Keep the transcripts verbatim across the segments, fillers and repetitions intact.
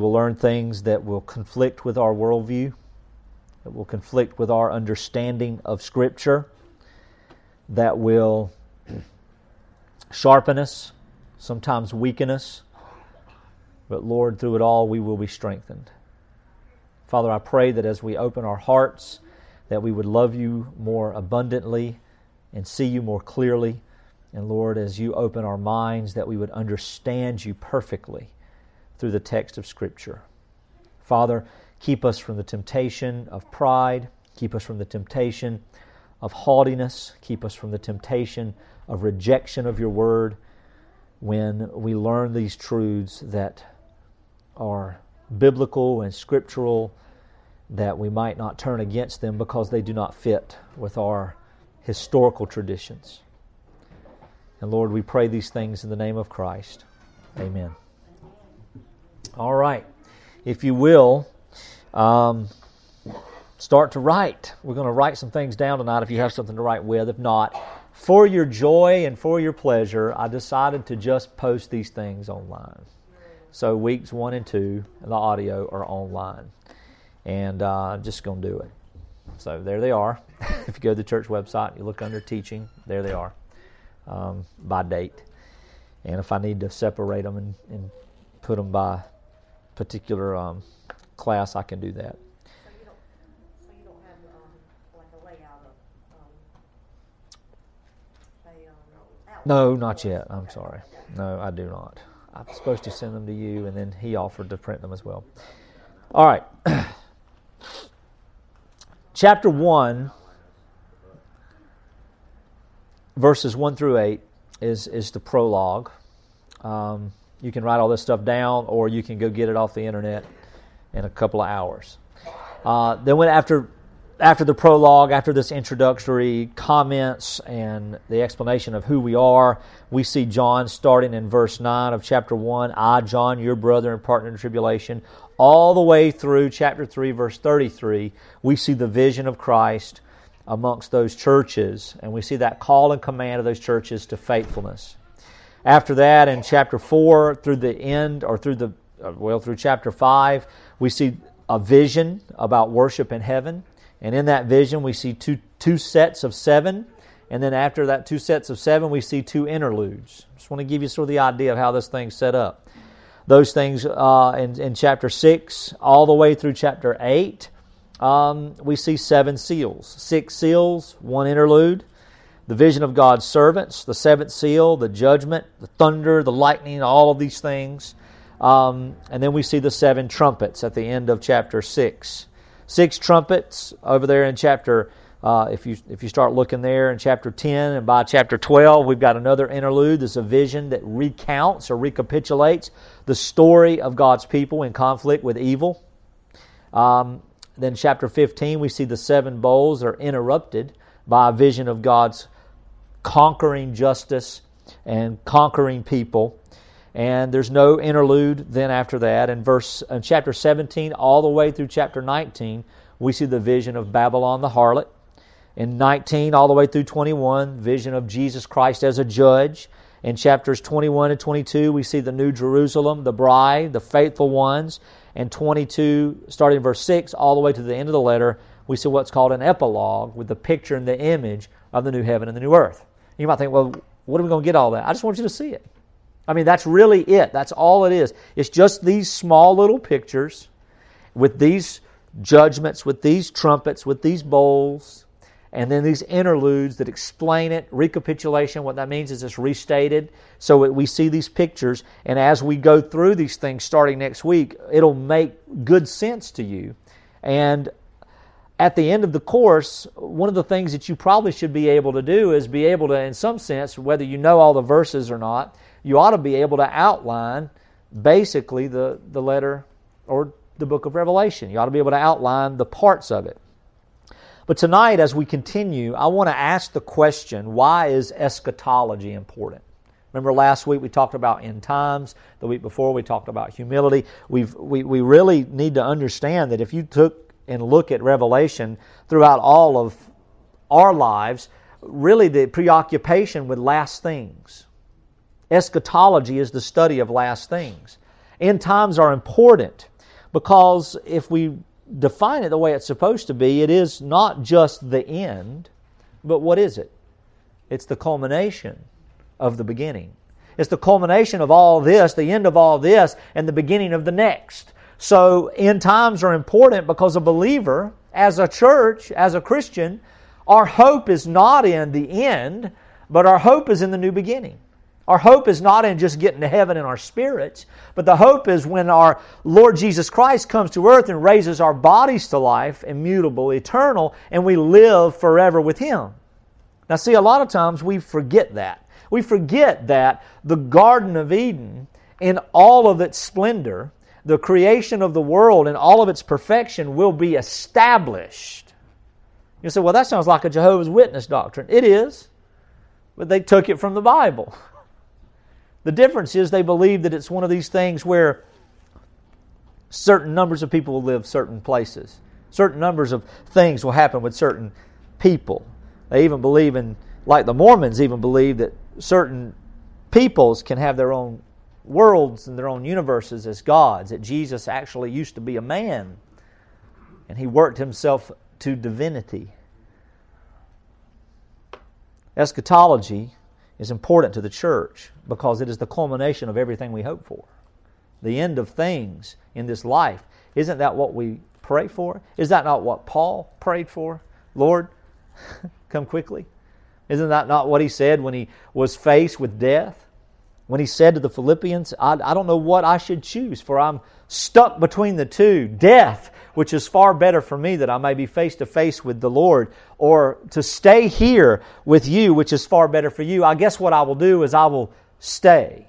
will learn things that will conflict with our worldview, that will conflict with our understanding of Scripture, that will sharpen us, sometimes weaken us. But Lord, through it all, we will be strengthened. Father, I pray that as we open our hearts, that we would love you more abundantly and see you more clearly. And Lord, as you open our minds, that we would understand you perfectly through the text of Scripture. Father, keep us from the temptation of pride. Keep us from the temptation of haughtiness. Keep us from the temptation of rejection of your word when we learn these truths that are biblical and scriptural, that we might not turn against them because they do not fit with our historical traditions. And Lord, we pray these things in the name of Christ. Amen. All right. If you will, um, start to write. We're going to write some things down tonight if you have something to write with. If not, for your joy and for your pleasure, I decided to just post these things online. So weeks one and two, the audio are online. And uh, I'm just going to do it. So there they are. If you go to the church website, you look under teaching, there they are, um, by date. And if I need to separate them and, and put them by particular um, class, I can do that. So you don't, so you don't have um, like a layout of um, a, um, No, not yet. I'm sorry. No, I do not. I'm supposed to send them to you, and then he offered to print them as well. All right. Chapter one, verses one through eight, is, is the prologue. Um, you can write all this stuff down, or you can go get it off the internet in a couple of hours. Uh, then when after after the prologue, after this introductory comments and the explanation of who we are, we see John starting in verse nine of chapter one, I, John, your brother and partner in tribulation, all the way through chapter three, verse thirty-three, we see the vision of Christ amongst those churches, and we see that call and command of those churches to faithfulness. After that, in chapter four, through the end, or through the, well, through chapter five, we see a vision about worship in heaven. And in that vision, we see two two sets of seven. And then after that two sets of seven, we see two interludes. Just want to give you sort of the idea of how this thing's set up. Those things uh, in, in chapter six, all the way through chapter eight, um, we see seven seals. Six seals, one interlude. The vision of God's servants, the seventh seal, the judgment, the thunder, the lightning, all of these things. Um, and then we see the seven trumpets at the end of chapter six. Six trumpets over there in chapter, uh, if you if you start looking there in chapter ten, and by chapter twelve, we've got another interlude. There's a vision that recounts or recapitulates the story of God's people in conflict with evil. Um, then chapter fifteen, we see the seven bowls are interrupted by a vision of God's conquering justice and conquering people. And there's no interlude then after that. In verse in chapter seventeen all the way through chapter nineteen, we see the vision of Babylon the harlot. In nineteen all the way through twenty-one, vision of Jesus Christ as a judge. In chapters twenty-one and twenty-two, we see the New Jerusalem, the bride, the faithful ones. And twenty-two, starting in verse six, all the way to the end of the letter, we see what's called an epilogue with the picture and the image of the new heaven and the new earth. You might think, well, what are we going to get all that? I just want you to see it. I mean, that's really it. That's all it is. It's just these small little pictures with these judgments, with these trumpets, with these bowls, and then these interludes that explain it, recapitulation. What that means is it's restated. So we see these pictures, and as we go through these things starting next week, it'll make good sense to you. And at the end of the course, one of the things that you probably should be able to do is be able to, in some sense, whether you know all the verses or not, you ought to be able to outline basically the, the letter or the book of Revelation. You ought to be able to outline the parts of it. But tonight, as we continue, I want to ask the question, why is eschatology important? Remember last week we talked about end times. The week before we talked about humility. We've, we, we really need to understand that if you took and look at Revelation throughout all of our lives, really the preoccupation with last things. Eschatology is the study of last things. End times are important. Because if we define it the way it's supposed to be, it is not just the end, but what is it? It's the culmination of the beginning. It's the culmination of all this, the end of all this, and the beginning of the next. So end times are important because a believer, as a church, as a Christian, our hope is not in the end, but our hope is in the new beginning. Our hope is not in just getting to heaven in our spirits, but the hope is when our Lord Jesus Christ comes to earth and raises our bodies to life, immutable, eternal, and we live forever with Him. Now see, a lot of times we forget that. We forget that the Garden of Eden, in all of its splendor, the creation of the world in all of its perfection will be established. You say, well, that sounds like a Jehovah's Witness doctrine. It is, but they took it from the Bible. The difference is they believe that it's one of these things where certain numbers of people will live certain places. Certain numbers of things will happen with certain people. They even believe in, like the Mormons even believe that certain peoples can have their own worlds and their own universes as gods, that Jesus actually used to be a man and He worked Himself to divinity. Eschatology is important to the church because it is the culmination of everything we hope for. The end of things in this life. Isn't that what we pray for? Is that not what Paul prayed for? Lord, come quickly. Isn't that not what he said when he was faced with death? When he said to the Philippians, I, I don't know what I should choose, for I'm stuck between the two. Death, which is far better for me that I may be face to face with the Lord, or to stay here with you, which is far better for you. I guess what I will do is I will stay.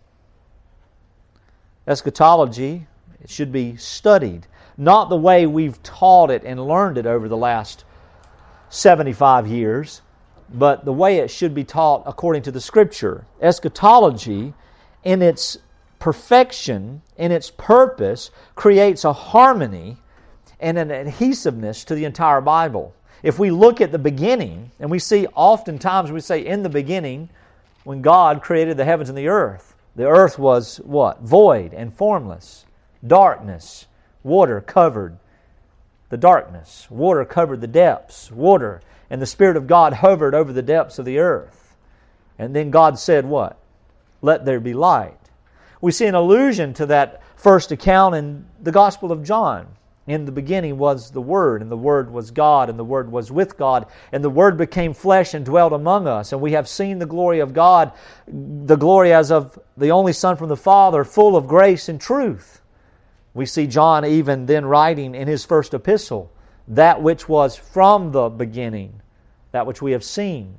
Eschatology should be studied, not the way we've taught it and learned it over the last seventy-five years, but the way it should be taught according to the Scripture. Eschatology, in its perfection, in its purpose, creates a harmony and an adhesiveness to the entire Bible. If we look at the beginning, and we see oftentimes we say in the beginning, when God created the heavens and the earth, the earth was what? Void and formless. Darkness. Water covered the darkness. Water covered the depths. Water. And the Spirit of God hovered over the depths of the earth. And then God said what? Let there be light. We see an allusion to that first account in the Gospel of John. In the beginning was the Word, and the Word was God, and the Word was with God, and the Word became flesh and dwelt among us. And we have seen the glory of God, the glory as of the only Son from the Father, full of grace and truth. We see John even then writing in his first epistle, that which was from the beginning, that which we have seen.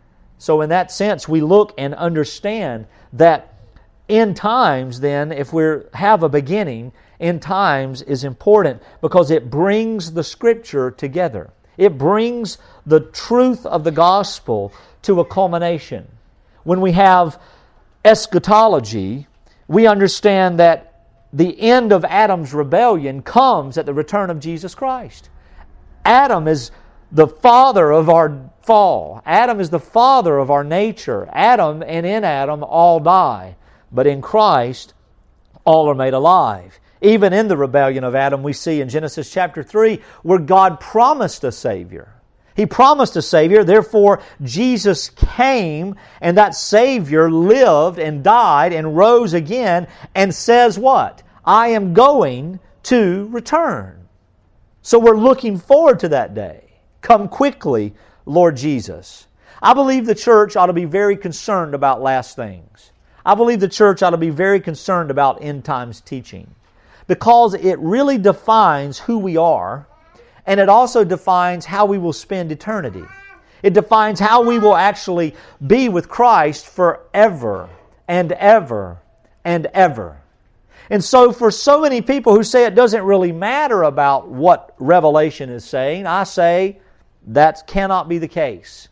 So in that sense, we look and understand that end times then, if we have a beginning, end times is important because it brings the Scripture together. It brings the truth of the gospel to a culmination. When we have eschatology, we understand that the end of Adam's rebellion comes at the return of Jesus Christ. Adam is the father of our fall. Adam is the father of our nature. Adam and in Adam all die. But in Christ, all are made alive. Even in the rebellion of Adam, we see in Genesis chapter three where God promised a Savior. He promised a Savior, therefore Jesus came, and that Savior lived and died and rose again and says what? I am going to return. So we're looking forward to that day. Come quickly, Lord Jesus. I believe the church ought to be very concerned about last things. I believe the church ought to be very concerned about end times teaching, because it really defines who we are, and it also defines how we will spend eternity. It defines how we will actually be with Christ forever and ever and ever. And so for so many people who say it doesn't really matter about what Revelation is saying, I say that cannot be the case.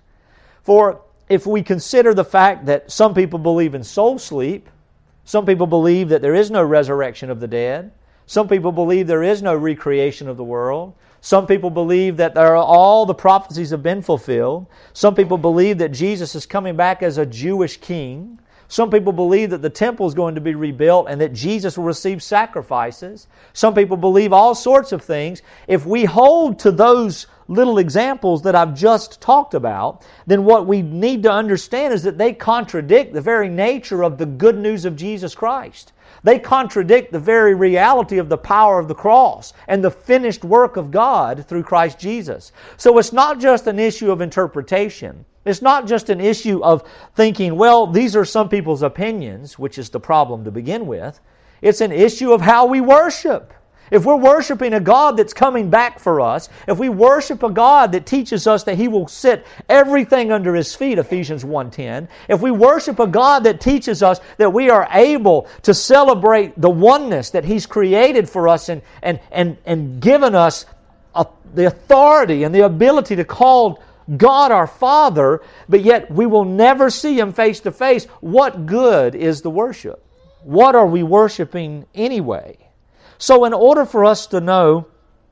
For if we consider the fact that some people believe in soul sleep, some people believe that there is no resurrection of the dead, some people believe there is no recreation of the world, some people believe that there are, all the prophecies have been fulfilled, some people believe that Jesus is coming back as a Jewish king, Some people believe that the temple is going to be rebuilt and that Jesus will receive sacrifices. Some people believe all sorts of things. If we hold to those little examples that I've just talked about, then what we need to understand is that they contradict the very nature of the good news of Jesus Christ. They contradict the very reality of the power of the cross and the finished work of God through Christ Jesus. So it's not just an issue of interpretation. It's not just an issue of thinking, well, these are some people's opinions, which is the problem to begin with. It's an issue of how we worship. If we're worshiping a God that's coming back for us, if we worship a God that teaches us that He will sit everything under His feet, Ephesians one ten, if we worship a God that teaches us that we are able to celebrate the oneness that He's created for us and, and, and, and given us a, the authority and the ability to call God our Father, but yet we will never see Him face to face, what good is the worship? What are we worshiping anyway? So in order for us to know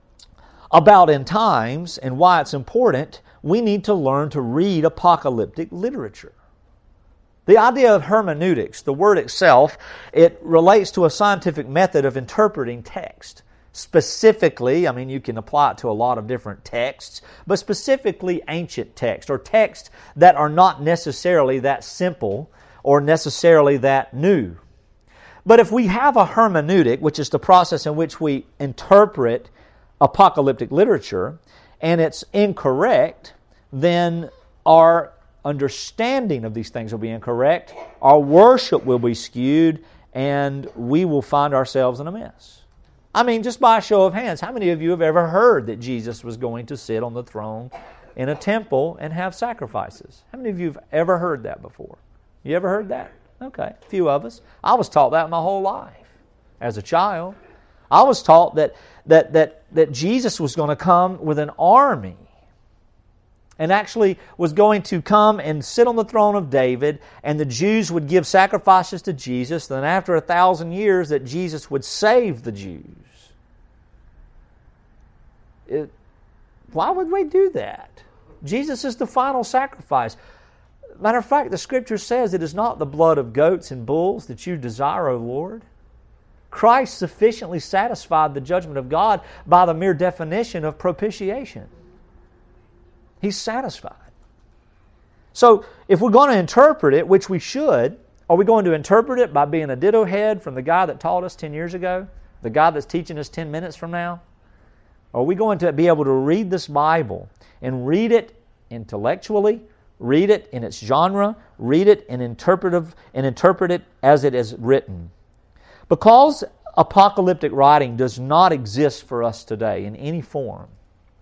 about end times and why it's important, we need to learn to read apocalyptic literature. The idea of hermeneutics, the word itself, it relates to a scientific method of interpreting text. Specifically, I mean, you can apply it to a lot of different texts, but specifically ancient text, or texts that are not necessarily that simple or necessarily that new. But if we have a hermeneutic, which is the process in which we interpret apocalyptic literature, and it's incorrect, then our understanding of these things will be incorrect, our worship will be skewed, and we will find ourselves in a mess. I mean, just by a show of hands, how many of you have ever heard that Jesus was going to sit on the throne in a temple and have sacrifices? How many of you have ever heard that before? You ever heard that? Okay, a few of us. I was taught that my whole life as a child. I was taught that that that that Jesus was going to come with an army and actually was going to come and sit on the throne of David, and the Jews would give sacrifices to Jesus. Then after a thousand years that Jesus would save the Jews. It, why would we do that? Jesus is the final sacrifice. Matter of fact, the Scripture says it is not the blood of goats and bulls that you desire, O Lord. Christ sufficiently satisfied the judgment of God by the mere definition of propitiation. He's satisfied. So, if we're going to interpret it, which we should, are we going to interpret it by being a ditto head from the guy that taught us ten years ago? The guy that's teaching us ten minutes from now? Are we going to be able to read this Bible and read it intellectually, read it in its genre, read it in interpretive, and interpret it as it is written? Because apocalyptic writing does not exist for us today in any form,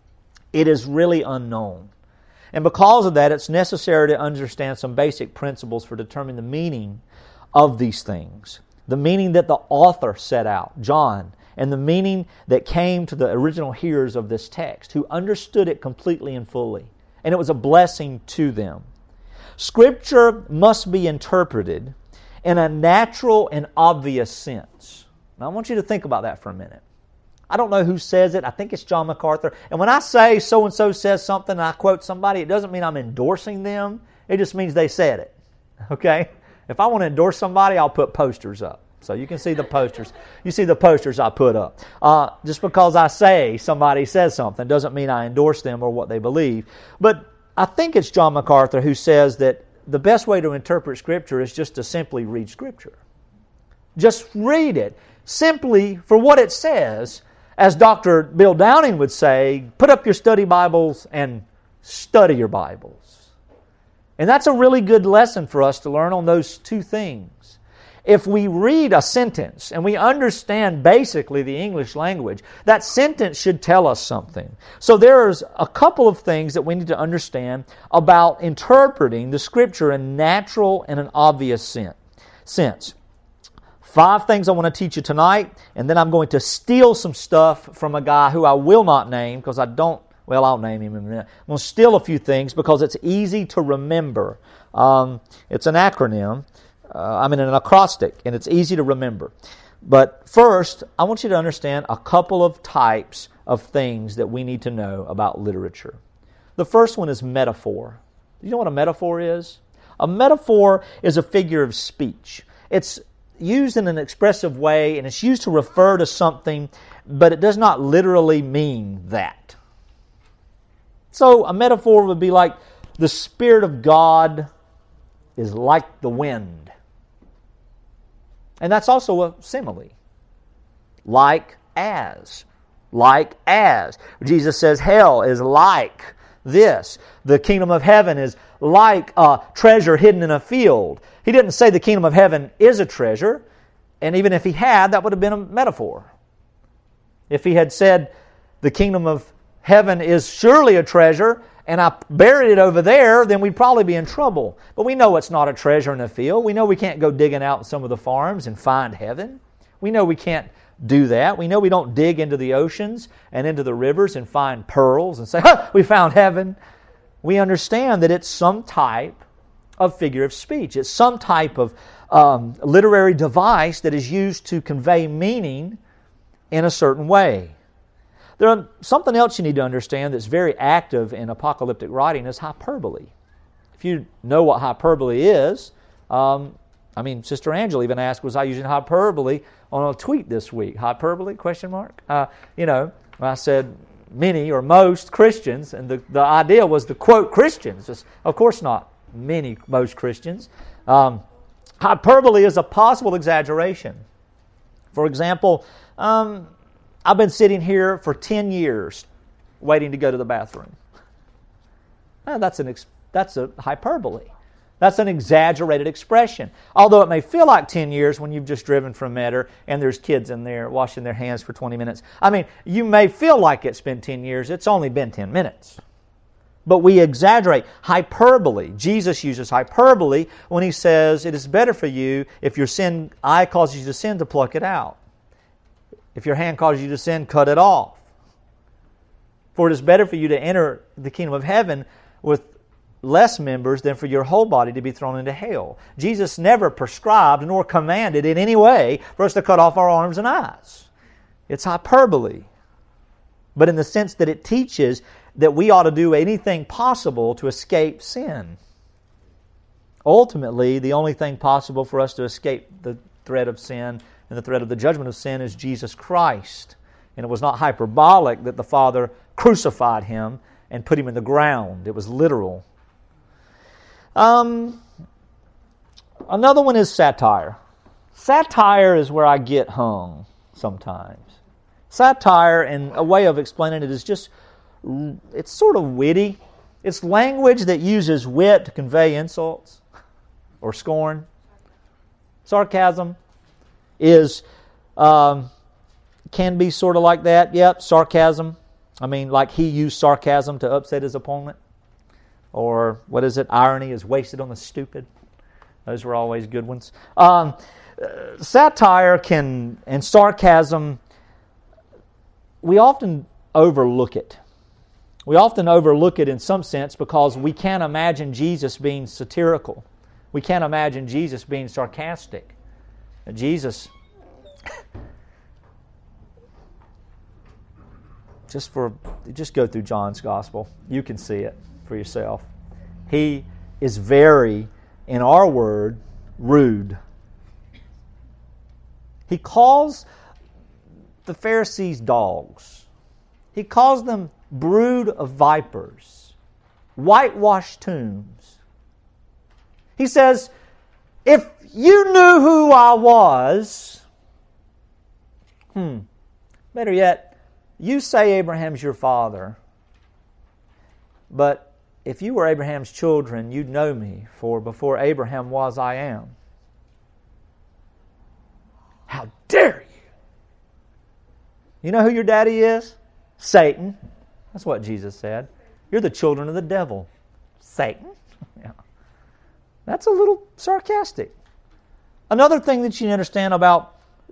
it is really unknown. And because of that, it's necessary to understand some basic principles for determining the meaning of these things. The meaning that the author set out, John, and the meaning that came to the original hearers of this text, who understood it completely and fully. And it was a blessing to them. Scripture must be interpreted in a natural and obvious sense. Now I want you to think about that for a minute. I don't know who says it. I think it's John MacArthur. And when I say so-and-so says something and I quote somebody, it doesn't mean I'm endorsing them. It just means they said it. Okay? If I want to endorse somebody, I'll put posters up. So you can see the posters. You see the posters I put up. Uh, just because I say somebody says something doesn't mean I endorse them or what they believe. But I think it's John MacArthur who says that the best way to interpret Scripture is just to simply read Scripture. Just read it simply for what it says. As Doctor Bill Downing would say, put up your study Bibles and study your Bibles. And that's a really good lesson for us to learn on those two things. If we read a sentence and we understand basically the English language, that sentence should tell us something. So there's a couple of things that we need to understand about interpreting the Scripture in natural and an obvious sense. Five things I want to teach you tonight, and then I'm going to steal some stuff from a guy who I will not name because I don't, well, I'll name him in a minute. I'm going to steal a few things because it's easy to remember. Um, it's an acronym. Uh, I mean, an acrostic, and it's easy to remember. But first, I want you to understand a couple of types of things that we need to know about literature. The first one is metaphor. Do you know what a metaphor is? A metaphor is a figure of speech. It's used in an expressive way, and it's used to refer to something, but it does not literally mean that. So a metaphor would be like, the Spirit of God is like the wind. And that's also a simile. Like as. Like as. Jesus says hell is like this. The kingdom of heaven is like a treasure hidden in a field. He didn't say the kingdom of heaven is a treasure, and even if he had, that would have been a metaphor. If he had said the kingdom of heaven is surely a treasure, and I buried it over there, then we'd probably be in trouble. But we know it's not a treasure in a field. We know we can't go digging out in some of the farms and find heaven. We know we can't do that. We know we don't dig into the oceans and into the rivers and find pearls and say, ha, we found heaven. We understand that it's some type of figure of speech. It's some type of um, literary device that is used to convey meaning in a certain way. There are, something else you need to understand that's very active in apocalyptic writing is hyperbole. If you know what hyperbole is, um, I mean, Sister Angela even asked, was I using hyperbole on a tweet this week? Hyperbole, question mark? Uh, you know, I said many or most Christians, and the, the idea was to quote Christians. It's, of course not many, most Christians. Um, hyperbole is a possible exaggeration. For example, um, I've been sitting here for ten years waiting to go to the bathroom. Now, that's an ex- that's a hyperbole. That's an exaggerated expression. Although it may feel like ten years when you've just driven from Metter and there's kids in there washing their hands for twenty minutes. I mean, you may feel like it's been ten years. It's only been ten minutes. But we exaggerate. Hyperbole. Jesus uses hyperbole when He says, it is better for you if your sin eye causes you to sin to pluck it out. If your hand causes you to sin, cut it off. For it is better for you to enter the kingdom of heaven with less members than for your whole body to be thrown into hell. Jesus never prescribed nor commanded in any way for us to cut off our arms and eyes. It's hyperbole. But in the sense that it teaches that we ought to do anything possible to escape sin. Ultimately, the only thing possible for us to escape the threat of sin and the threat of the judgment of sin is Jesus Christ. And it was not hyperbolic that the Father crucified Him and put Him in the ground. It was literal. Um, another one is satire. Satire is where I get hung sometimes. Satire, and a way of explaining it is just, it's sort of witty. It's language that uses wit to convey insults or scorn. Sarcasm is, um, can be sort of like that. Yep, sarcasm. I mean, like he used sarcasm to upset his opponent. Or, what is it? Irony is wasted on the stupid. Those were always good ones. Um, uh, satire can, and sarcasm, we often overlook it. We often overlook it in some sense because we can't imagine Jesus being satirical. We can't imagine Jesus being sarcastic. Jesus, just for just go through John's Gospel. You can see it for yourself. He is very, in our word, rude. He calls the Pharisees dogs. He calls them brood of vipers, whitewashed tombs. He says, if you knew who I was, hmm, better yet, you say Abraham's your father, but if you were Abraham's children, you'd know me, for before Abraham was, I am. How dare you? You know who your daddy is? Satan. That's what Jesus said. You're the children of the devil. Satan? Yeah. That's a little sarcastic. Another thing that you understand about,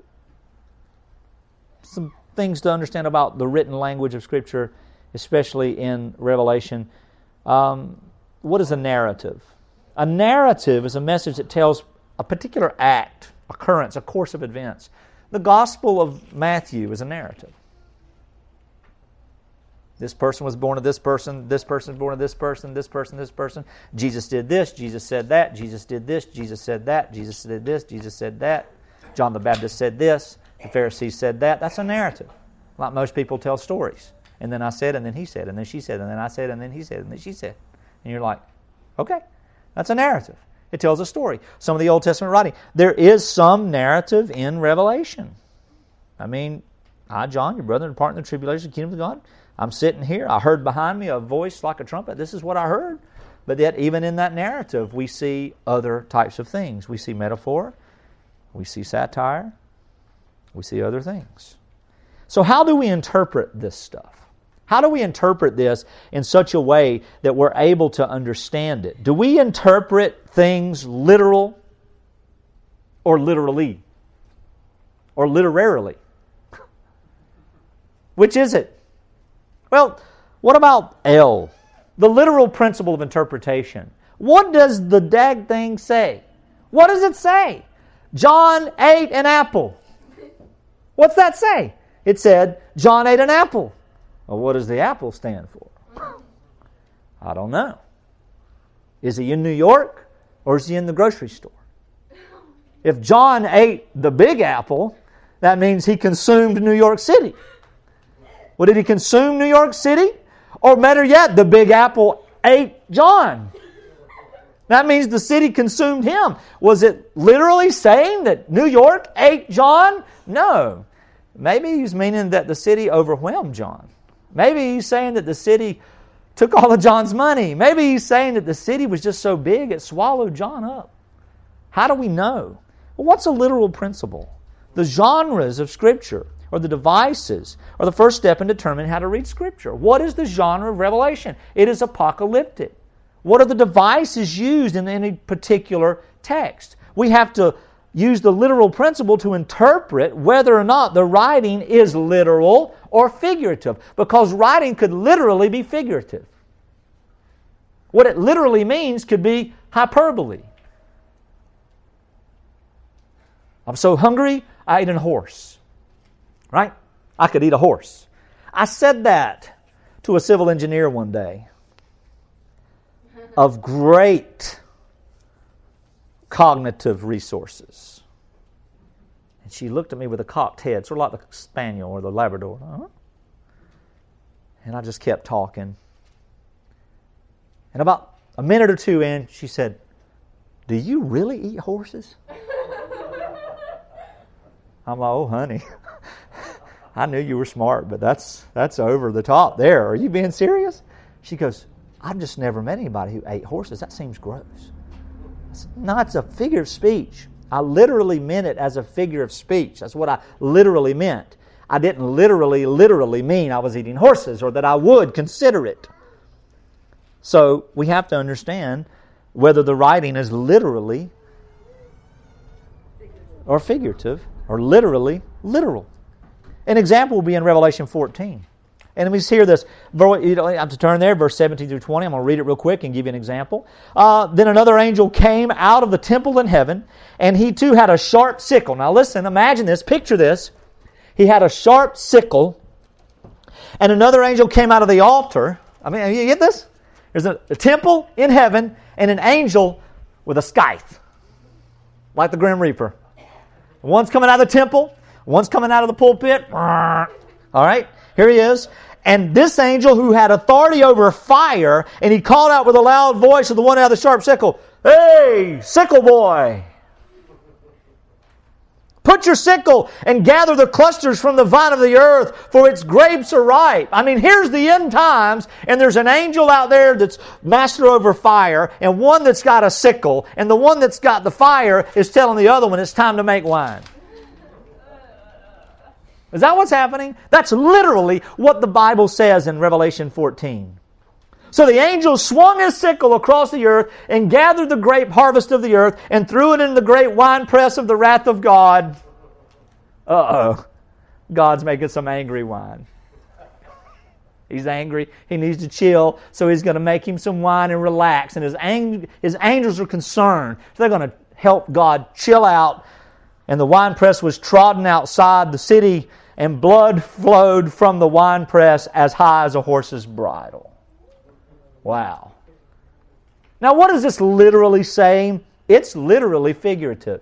some things to understand about the written language of Scripture, especially in Revelation. Um, what is a narrative? A narrative is a message that tells a particular act, occurrence, a course of events. The Gospel of Matthew is a narrative. This person was born of this person, this person was born of this person, this person, this person. Jesus did this, Jesus said that, Jesus did this, Jesus said that, Jesus did this, Jesus said that. John the Baptist said this, the Pharisees said that. That's a narrative. Like most people tell stories. And then I said, and then he said, and then she said, and then I said, and then he said, and then she said. And you're like, okay, that's a narrative. It tells a story. Some of the Old Testament writing. There is some narrative in Revelation. I mean, I, John, your brother, and partner in the tribulation, the kingdom of God, I'm sitting here. I heard behind me a voice like a trumpet. This is what I heard. But yet, even in that narrative, we see other types of things. We see metaphor. We see satire. We see other things. So how do we interpret this stuff? How do we interpret this in such a way that we're able to understand it? Do we interpret things literal or literally? Or literarily? Which is it? Well, what about L? The literal principle of interpretation. What does the dag thing say? What does it say? John ate an apple. What's that say? It said, John ate an apple. Well, what does the apple stand for? I don't know. Is he in New York or is he in the grocery store? If John ate the big apple, that means he consumed New York City. Well, did he consume New York City? Or better yet, the big apple ate John. That means the city consumed him. Was it literally saying that New York ate John? No. Maybe he's meaning that the city overwhelmed John. Maybe he's saying that the city took all of John's money. Maybe he's saying that the city was just so big it swallowed John up. How do we know? Well, what's a literal principle? The genres of Scripture, or the devices, are the first step in determining how to read Scripture. What is the genre of Revelation? It is apocalyptic. What are the devices used in any particular text? We have to use the literal principle to interpret whether or not the writing is literal or figurative, because writing could literally be figurative. What it literally means could be hyperbole. I'm so hungry, I ate a horse. Right? I could eat a horse. I said that to a civil engineer one day of great cognitive resources. And she looked at me with a cocked head, sort of like the Spaniel or the Labrador. Uh-huh. And I just kept talking. And about a minute or two in, she said, "Do you really eat horses?" I'm like, "Oh, honey, I knew you were smart, but that's that's over the top there. Are you being serious?" She goes, "I've just never met anybody who ate horses. That seems gross." I said, "No, it's a figure of speech. I literally meant it as a figure of speech. That's what I literally meant. I didn't literally, literally mean I was eating horses or that I would consider it." So we have to understand whether the writing is literally or figurative, or literally literal. An example will be in Revelation fourteen. And we hear this. You don't have to turn there, verse seventeen through twenty. I'm going to read it real quick and give you an example. Uh, then another angel came out of the temple in heaven, and he too had a sharp sickle. Now listen, imagine this, picture this. He had a sharp sickle, and another angel came out of the altar. I mean, you get this? There's a, a temple in heaven and an angel with a scythe, like the Grim Reaper. One's coming out of the temple, one's coming out of the pulpit. All right, here he is. And this angel who had authority over fire, and he called out with a loud voice of the one out of the sharp sickle, "Hey, sickle boy! Put your sickle and gather the clusters from the vine of the earth, for its grapes are ripe." I mean, here's the end times, and there's an angel out there that's master over fire, and one that's got a sickle, and the one that's got the fire is telling the other one it's time to make wine. Is that what's happening? That's literally what the Bible says in Revelation fourteen. So the angel swung his sickle across the earth and gathered the grape harvest of the earth and threw it in the great winepress of the wrath of God. Uh-oh. God's making some angry wine. He's angry. He needs to chill, so he's going to make him some wine and relax. And his, ang- his angels are concerned. So they're going to help God chill out. And the winepress was trodden outside the city and blood flowed from the winepress as high as a horse's bridle. Wow. Now, what is this literally saying? It's literally figurative.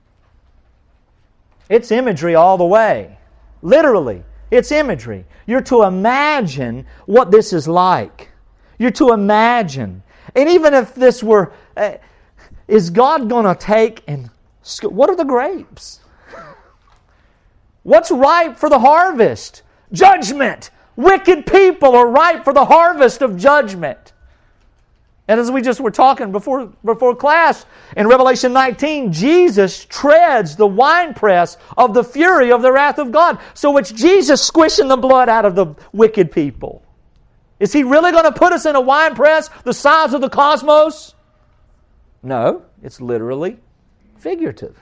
It's imagery all the way. Literally, it's imagery. You're to imagine what this is like. You're to imagine. And even if this were, uh, is God going to take and, what are the grapes? What's ripe for the harvest? Judgment. Wicked people are ripe for the harvest of judgment. And as we just were talking before, before class, in Revelation nineteen, Jesus treads the winepress of the fury of the wrath of God. So it's Jesus squishing the blood out of the wicked people. Is He really going to put us in a winepress the size of the cosmos? No, it's literally figurative.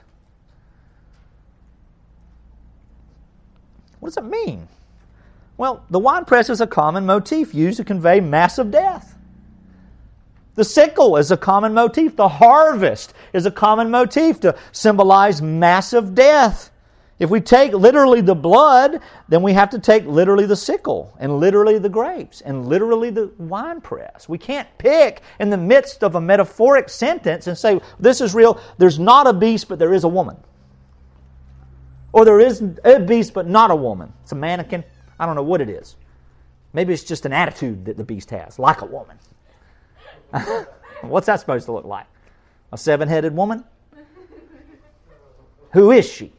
What does it mean? Well, the winepress is a common motif used to convey massive death. The sickle is a common motif. The harvest is a common motif to symbolize massive death. If we take literally the blood, then we have to take literally the sickle, and literally the grapes, and literally the winepress. We can't pick in the midst of a metaphoric sentence and say, this is real. There's not a beast, but there is a woman. Or there is a beast, but not a woman. It's a mannequin. I don't know what it is. Maybe it's just an attitude that the beast has, like a woman. What's that supposed to look like? A seven-headed woman? Who is she?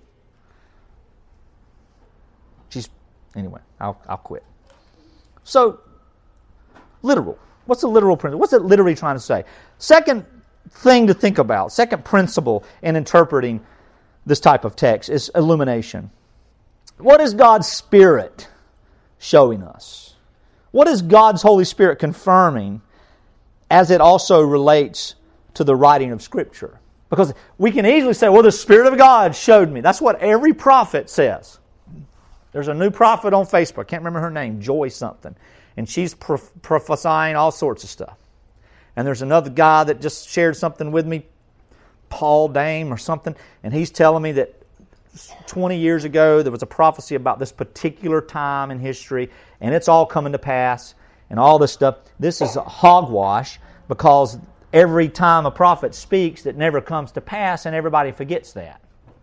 She's, anyway, I'll, I'll quit. So, literal. What's the literal principle? What's it literally trying to say? Second thing to think about, second principle in interpreting this type of text is illumination. What is God's Spirit showing us? What is God's Holy Spirit confirming as it also relates to the writing of Scripture? Because we can easily say, well, the Spirit of God showed me. That's what every prophet says. There's a new prophet on Facebook. I can't remember her name, Joy something. And she's prof- prophesying all sorts of stuff. And there's another guy that just shared something with me, Paul Dame or something, and he's telling me that twenty years ago there was a prophecy about this particular time in history, and it's all coming to pass, and all this stuff. This is a hogwash, because every time a prophet speaks, it never comes to pass, and everybody forgets that.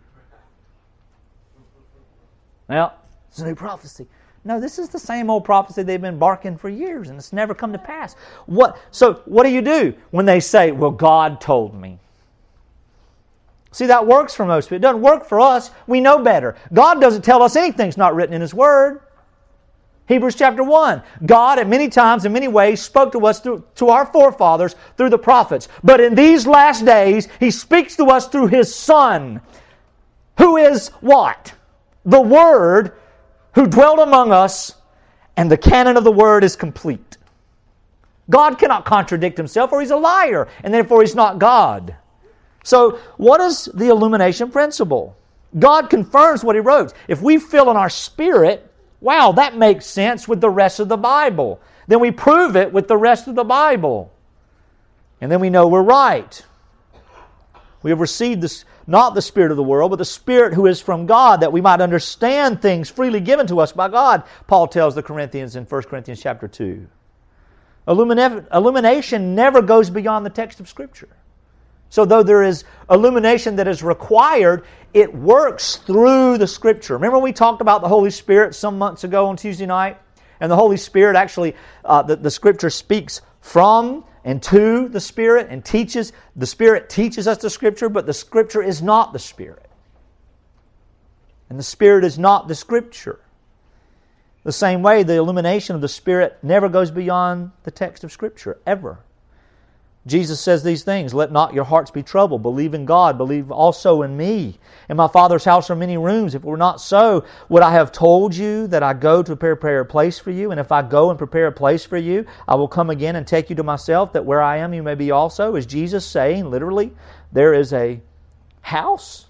Well, it's a new prophecy. No, this is the same old prophecy they've been barking for years, and it's never come to pass. What? So what do you do when they say, well, God told me? See, that works for most people. It doesn't work for us. We know better. God doesn't tell us anything's not written in His Word. Hebrews chapter one. God at many times, in many ways, spoke to us, through, to our forefathers, through the prophets. But in these last days, He speaks to us through His Son, who is what? The Word, who dwelt among us, and the canon of the Word is complete. God cannot contradict Himself, or He's a liar, and therefore He's not God. So, what is the illumination principle? God confirms what He wrote. If we feel in our spirit, wow, that makes sense with the rest of the Bible. Then we prove it with the rest of the Bible. And then we know we're right. We have received this, not the spirit of the world, but the Spirit who is from God, that we might understand things freely given to us by God, Paul tells the Corinthians in First Corinthians chapter two. Illumina- illumination never goes beyond the text of Scripture. So though there is illumination that is required, it works through the Scripture. Remember we talked about the Holy Spirit some months ago on Tuesday night? And the Holy Spirit actually, uh, the, the Scripture speaks from and to the Spirit and teaches. The Spirit teaches us the Scripture, but the Scripture is not the Spirit. And the Spirit is not the Scripture. The same way, the illumination of the Spirit never goes beyond the text of Scripture, ever. Jesus says these things, let not your hearts be troubled. Believe in God, believe also in me. In my Father's house are many rooms. If it were not so, would I have told you that I go to prepare a place for you? And if I go and prepare a place for you, I will come again and take you to myself, that where I am you may be also. Is Jesus saying, literally, there is a house?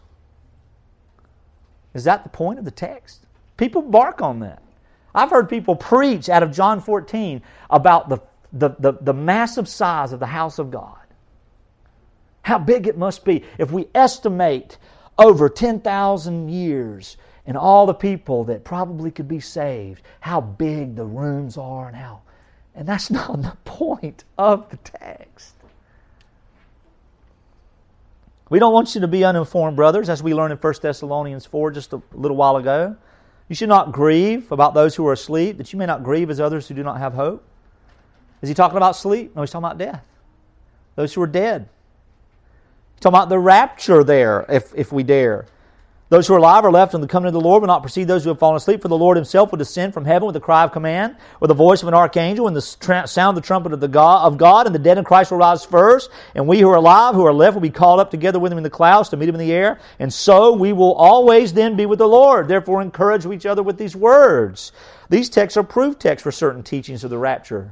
Is that the point of the text? People bark on that. I've heard people preach out of John fourteen about the The, the, the massive size of the house of God. How big it must be. If we estimate over ten thousand years and all the people that probably could be saved, how big the rooms are and how... And that's not the point of the text. We don't want you to be uninformed, brothers, as we learned in First Thessalonians four just a little while ago. You should not grieve about those who are asleep, that you may not grieve as others who do not have hope. Is he talking about sleep? No, he's talking about death. Those who are dead. He's talking about the rapture there, if, if we dare. Those who are alive are left in the coming of the Lord will not precede those who have fallen asleep, for the Lord himself will descend from heaven with a cry of command, with the voice of an archangel, and the tra- sound of the trumpet of, the God, of God, and the dead in Christ will rise first, and we who are alive, who are left, will be called up together with him in the clouds to meet him in the air, and so we will always then be with the Lord. Therefore encourage each other with these words. These texts are proof texts for certain teachings of the rapture.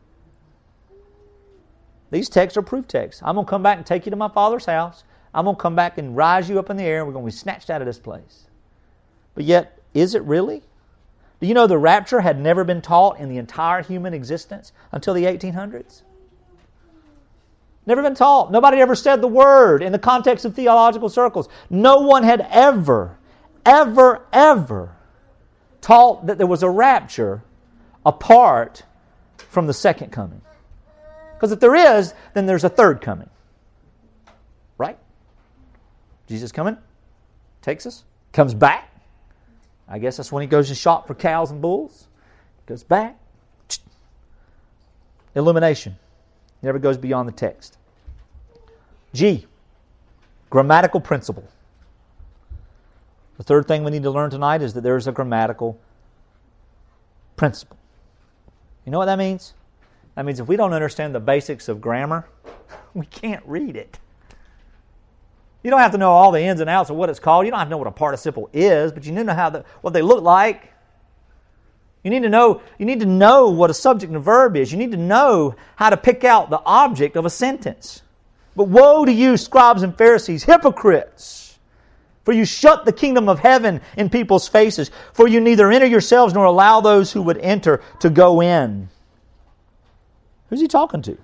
These texts are proof texts. I'm going to come back and take you to my Father's house. I'm going to come back and rise you up in the air, and we're going to be snatched out of this place. But yet, is it really? Do you know the rapture had never been taught in the entire human existence until the eighteen hundreds? Never been taught. Nobody ever said the word in the context of theological circles. No one had ever, ever, ever taught that there was a rapture apart from the second coming. Because if there is, then there's a third coming. Right? Jesus coming, takes us, comes back. I guess that's when he goes to shop for cows and bulls. Goes back. Illumination. Never goes beyond the text. G. Grammatical principle. The third thing we need to learn tonight is that there is a grammatical principle. You know what that means? That means if we don't understand the basics of grammar, we can't read it. You don't have to know all the ins and outs of what it's called. You don't have to know what a participle is, but you need to know how the, what they look like. You need to know, you need to know what a subject and a verb is. You need to know how to pick out the object of a sentence. But woe to you, scribes and Pharisees, hypocrites! For you shut the kingdom of heaven in people's faces. For you neither enter yourselves nor allow those who would enter to go in. Who's he talking to?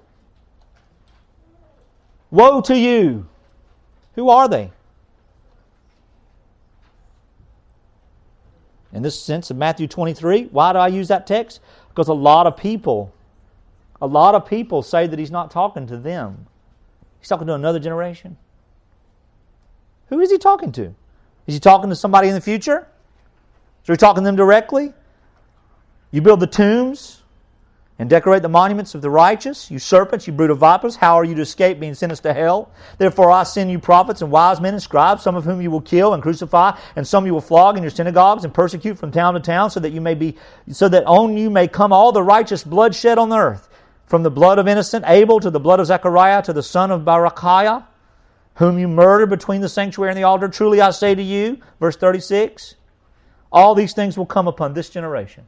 Woe to you! Who are they? In this sense of Matthew twenty-three, why do I use that text? Because a lot of people, a lot of people say that he's not talking to them. He's talking to another generation. Who is he talking to? Is he talking to somebody in the future? Is he talking to them directly? You build the tombs and decorate the monuments of the righteous. You serpents, you brood of vipers, how are you to escape being sentenced to hell? Therefore I send you prophets and wise men and scribes, some of whom you will kill and crucify, and some you will flog in your synagogues and persecute from town to town, so that you may be, so that on you may come all the righteous blood shed on the earth, from the blood of innocent Abel to the blood of Zechariah to the son of Barachiah, whom you murdered between the sanctuary and the altar. Truly I say to you, verse thirty-six, all these things will come upon this generation.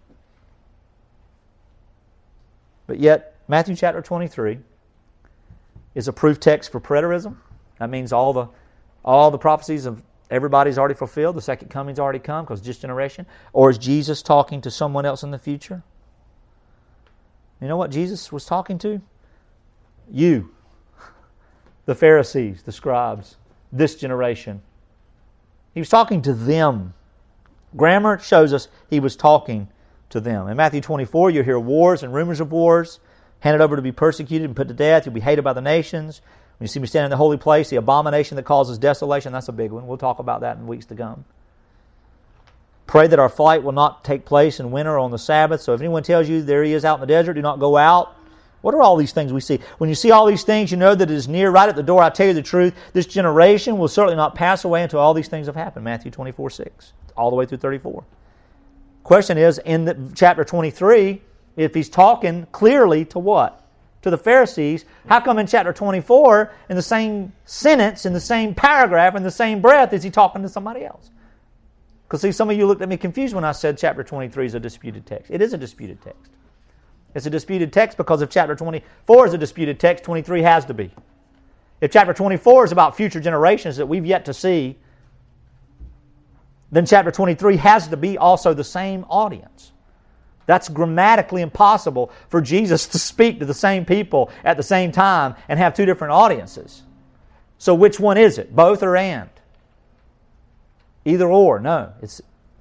But yet, Matthew chapter twenty-three is a proof text for preterism. That means all the all the prophecies of everybody's already fulfilled. The second coming's already come because this generation. Or is Jesus talking to someone else in the future? You know what Jesus was talking to? You, the Pharisees, the scribes, this generation. He was talking to them. Grammar shows us he was talking to them. In Matthew twenty-four, you'll hear wars and rumors of wars, handed over to be persecuted and put to death. You'll be hated by the nations. When you see me standing in the holy place, the abomination that causes desolation, that's a big one. We'll talk about that in weeks to come. Pray that our flight will not take place in winter or on the Sabbath. So if anyone tells you there he is out in the desert, do not go out. What are all these things we see? When you see all these things, you know that it is near, right at the door. I tell you the truth, this generation will certainly not pass away until all these things have happened. Matthew twenty-four six, all the way through thirty-four. Question is, in the, chapter twenty-three, if he's talking clearly to what? To the Pharisees, how come in chapter twenty-four, in the same sentence, in the same paragraph, in the same breath, is he talking to somebody else? Because see, some of you looked at me confused when I said chapter twenty-three is a disputed text. It is a disputed text. It's a disputed text because if chapter twenty-four is a disputed text, twenty-three has to be. If chapter twenty-four is about future generations that we've yet to see, then chapter twenty-three has to be also the same audience. That's grammatically impossible for Jesus to speak to the same people at the same time and have two different audiences. So which one is it? Both or and? Either or? No. It's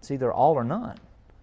It's either all or none.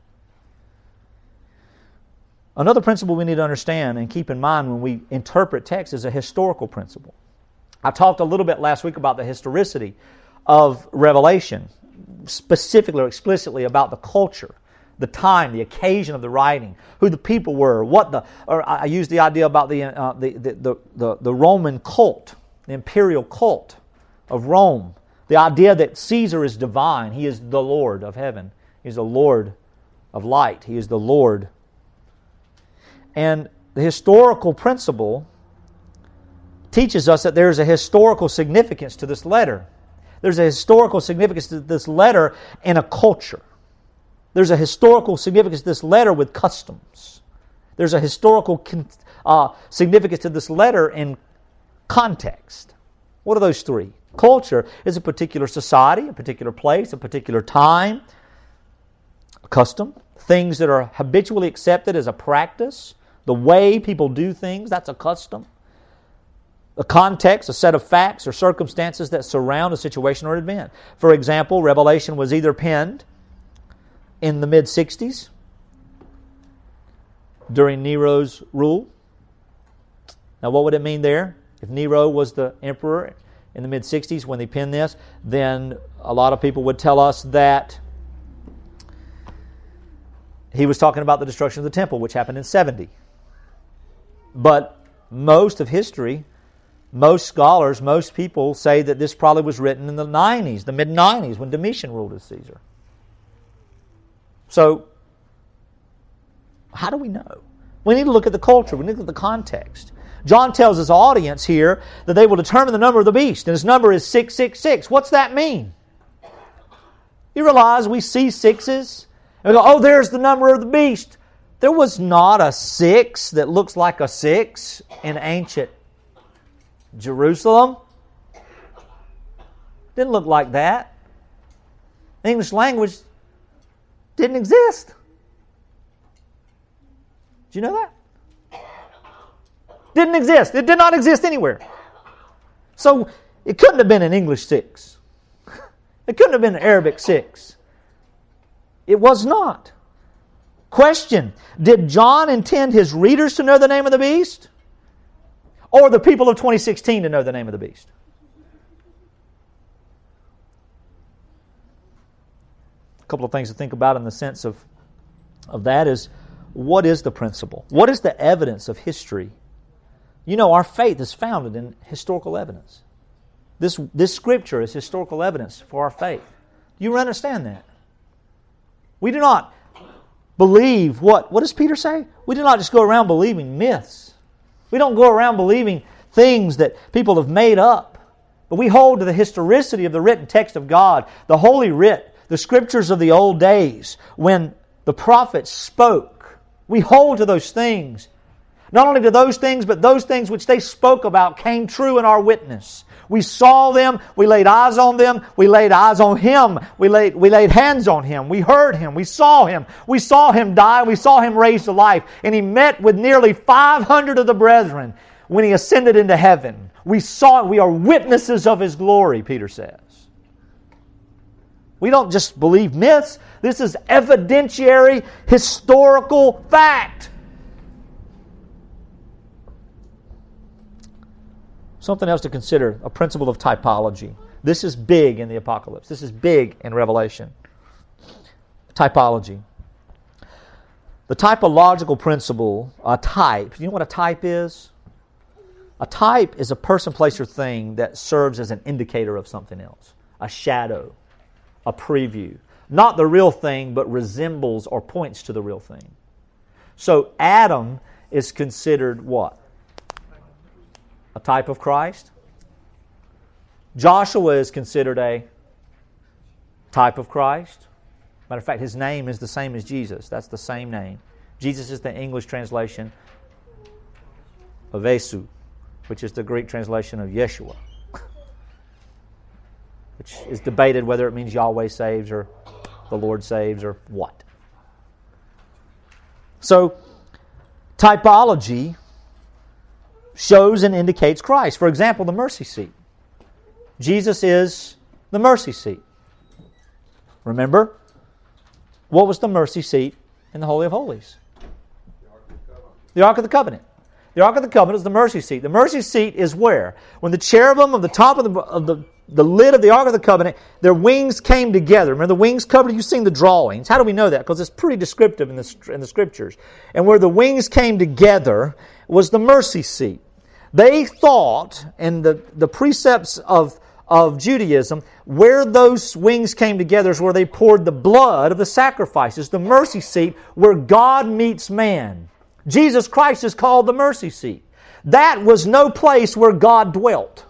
Another principle we need to understand and keep in mind when we interpret text is a historical principle. I talked a little bit last week about the historicity of Revelation, specifically or explicitly about the culture, the time, the occasion of the writing, who the people were, what the. Or I used the idea about the uh, the, the the the Roman cult, the imperial cult of Rome. The idea that Caesar is divine. He is the Lord of heaven. He is the Lord of light. He is the Lord. And the historical principle teaches us that there is a historical significance to this letter. There's a historical significance to this letter in a culture. There's a historical significance to this letter with customs. There's a historical uh, significance to this letter in context. What are those three? Culture is a particular society, a particular place, a particular time, a custom, things that are habitually accepted as a practice, the way people do things, that's a custom. A context, a set of facts or circumstances that surround a situation or event. For example, Revelation was either penned in the mid-sixties during Nero's rule. Now what would it mean there? If Nero was the emperor in the mid-sixties when they penned this, then a lot of people would tell us that he was talking about the destruction of the temple, which happened in seventy. But most of history, most scholars, most people say that this probably was written in the nineties, the mid-nineties, when Domitian ruled as Caesar. So, how do we know? We need to look at the culture. We need to look at the context. John tells his audience here that they will determine the number of the beast, and his number is six six six. What's that mean? You realize we see sixes, and we go, oh, there's the number of the beast. There was not a six that looks like a six in ancient Jerusalem. Didn't look like that. The English language didn't exist. Did you know that? Didn't exist. It did not exist anywhere. So it couldn't have been an English six. It couldn't have been an Arabic six. It was not. Question: did John intend his readers to know the name of the beast? Or the people of twenty sixteen to know the name of the beast? A couple of things to think about in the sense of, of that is, what is the principle? What is the evidence of history? You know, our faith is founded in historical evidence. This, this Scripture is historical evidence for our faith. Do you understand that? We do not believe what? What does Peter say? We do not just go around believing myths. We don't go around believing things that people have made up. But we hold to the historicity of the written text of God, the Holy Writ, the Scriptures of the old days, when the prophets spoke. We hold to those things. Not only to those things, but those things which they spoke about came true in our witness. We saw them, we laid eyes on them, we laid eyes on Him, we laid, we laid hands on Him, we heard Him, we saw Him, we saw Him die, we saw Him raised to life, and He met with nearly five hundred of the brethren when He ascended into heaven. We saw it, we are witnesses of His glory, Peter says. We don't just believe myths, this is evidentiary, historical fact. Something else to consider, a principle of typology. This is big in the Apocalypse. This is big in Revelation. Typology. The typological principle, a type. You know what a type is? A type is a person, place, or thing that serves as an indicator of something else. A shadow, a preview. Not the real thing, but resembles or points to the real thing. So Adam is considered what? A type of Christ. Joshua is considered a type of Christ. Matter of fact, his name is the same as Jesus. That's the same name. Jesus is the English translation of Yesu, which is the Greek translation of Yeshua, which is debated whether it means Yahweh saves or the Lord saves or what. So, typology shows and indicates Christ. For example, the mercy seat. Jesus is the mercy seat. Remember? What was the mercy seat in the Holy of Holies? The Ark of the Covenant. The Ark of the Covenant is the mercy seat. The mercy seat is where? When the cherubim on the top of the, of the, the lid of the Ark of the Covenant, their wings came together. Remember the wings covered? You've seen the drawings. How do we know that? Because it's pretty descriptive in the, in the Scriptures. And where the wings came together was the mercy seat. They thought, in the, the precepts of, of Judaism, where those wings came together is where they poured the blood of the sacrifices, the mercy seat where God meets man. Jesus Christ is called the mercy seat. That was no place where God dwelt.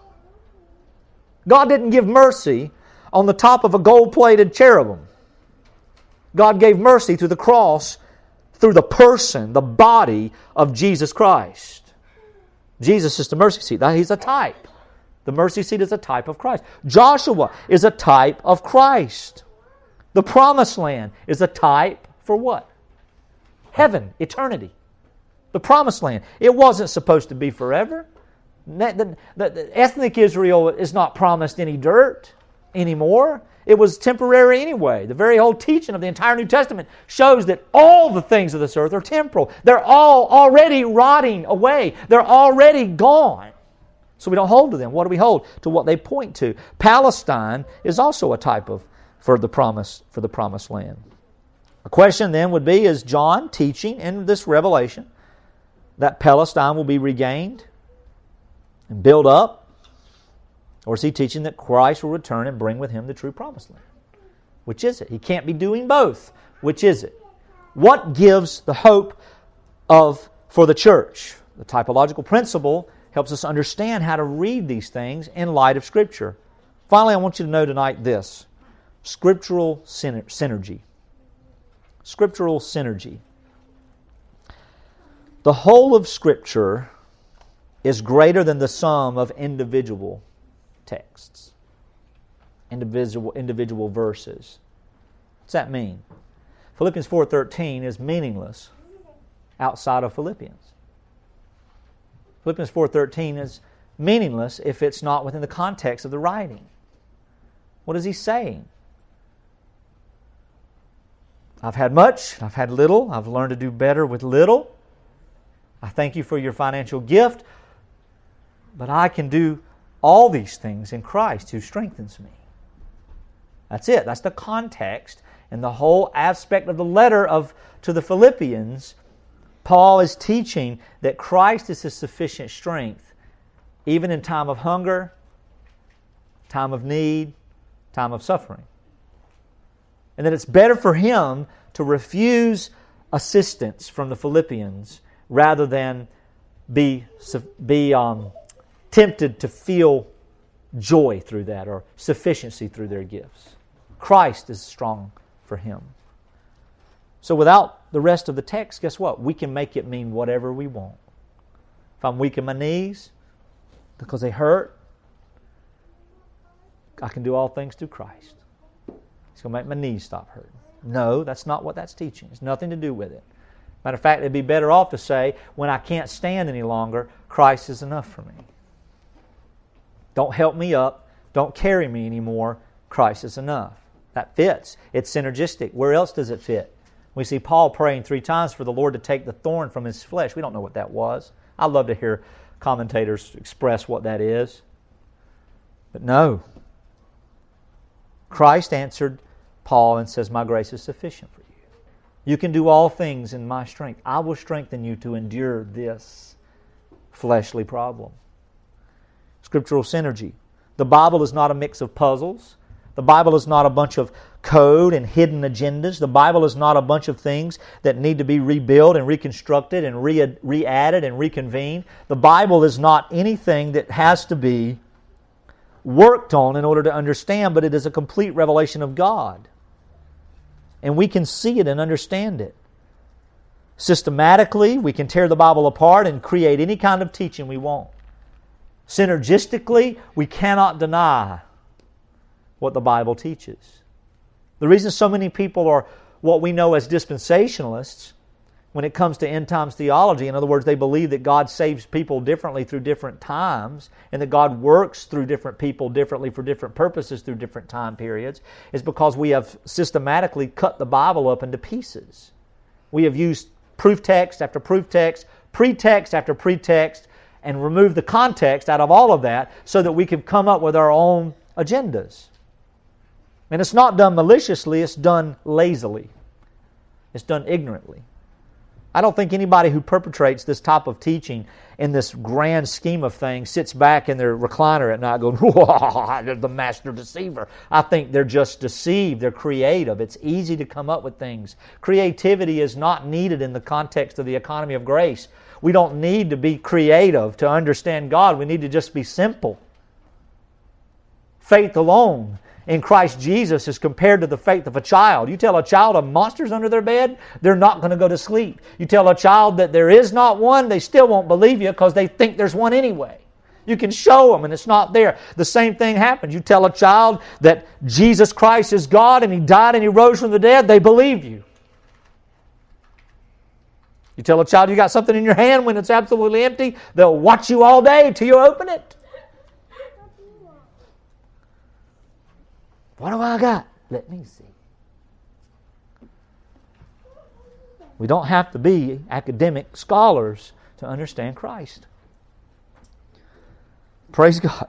God didn't give mercy on the top of a gold-plated cherubim. God gave mercy through the cross, through the person, the body of Jesus Christ. Jesus is the mercy seat. He's a type. The mercy seat is a type of Christ. Joshua is a type of Christ. The promised land is a type for what? Heaven, eternity. The promised land. It wasn't supposed to be forever. The, the, the ethnic Israel is not promised any dirt anymore. It was temporary anyway. The very whole teaching of the entire New Testament shows that all the things of this earth are temporal. They're all already rotting away. They're already gone. So we don't hold to them. What do we hold? To what they point to. Palestine is also a type of for the promise for the promised land. A question then would be, is John teaching in this revelation that Palestine will be regained and built up? Or is he teaching that Christ will return and bring with him the true promised land? Which is it? He can't be doing both. Which is it? What gives the hope of for the church? The typological principle helps us understand how to read these things in light of Scripture. Finally, I want you to know tonight this. Scriptural synergy. Scriptural synergy. The whole of Scripture is greater than the sum of individual texts, individual individual verses. What's that mean? Philippians four thirteen is meaningless outside of Philippians. Philippians four thirteen is meaningless if it's not within the context of the writing. What is he saying? I've had much, I've had little, I've learned to do better with little. I thank you for your financial gift, but I can do all these things in Christ who strengthens me. That's it. That's the context and the whole aspect of the letter of to the Philippians. Paul is teaching that Christ is his sufficient strength, even in time of hunger, time of need, time of suffering. And that it's better for him to refuse assistance from the Philippians rather than be, be um, tempted to feel joy through that or sufficiency through their gifts. Christ is strong for him. So without the rest of the text, guess what? We can make it mean whatever we want. If I'm weak in my knees because they hurt, I can do all things through Christ. It's going to make my knees stop hurting. No, that's not what that's teaching. It's nothing to do with it. Matter of fact, it'd be better off to say, when I can't stand any longer, Christ is enough for me. Don't help me up. Don't carry me anymore. Christ is enough. That fits. It's synergistic. Where else does it fit? We see Paul praying three times for the Lord to take the thorn from his flesh. We don't know what that was. I'd love to hear commentators express what that is. But no. Christ answered Paul and says, my grace is sufficient for you. You can do all things in my strength. I will strengthen you to endure this fleshly problem. Scriptural synergy. The Bible is not a mix of puzzles. The Bible is not a bunch of code and hidden agendas. The Bible is not a bunch of things that need to be rebuilt and reconstructed and re- re-added and reconvened. The Bible is not anything that has to be worked on in order to understand, but it is a complete revelation of God. And we can see it and understand it. Systematically, we can tear the Bible apart and create any kind of teaching we want. Synergistically, we cannot deny what the Bible teaches. The reason so many people are what we know as dispensationalists when it comes to end times theology. In other words, they believe that God saves people differently through different times and that God works through different people differently for different purposes through different time periods, is because we have systematically cut the Bible up into pieces. We have used proof text after proof text, pretext after pretext, and removed the context out of all of that so that we can come up with our own agendas. And it's not done maliciously, it's done lazily. It's done ignorantly. I don't think anybody who perpetrates this type of teaching in this grand scheme of things sits back in their recliner at night going, "Whoa, they're the master deceiver." I think they're just deceived. They're creative. It's easy to come up with things. Creativity is not needed in the context of the economy of grace. We don't need to be creative to understand God. We need to just be simple. Faith alone in Christ Jesus is compared to the faith of a child. You tell a child of monsters under their bed, they're not going to go to sleep. You tell a child that there is not one, they still won't believe you because they think there's one anyway. You can show them and it's not there. The same thing happens. You tell a child that Jesus Christ is God and He died and He rose from the dead, they believe you. You tell a child you got something in your hand when it's absolutely empty, they'll watch you all day till you open it. What do I got? Let me see. We don't have to be academic scholars to understand Christ. Praise God.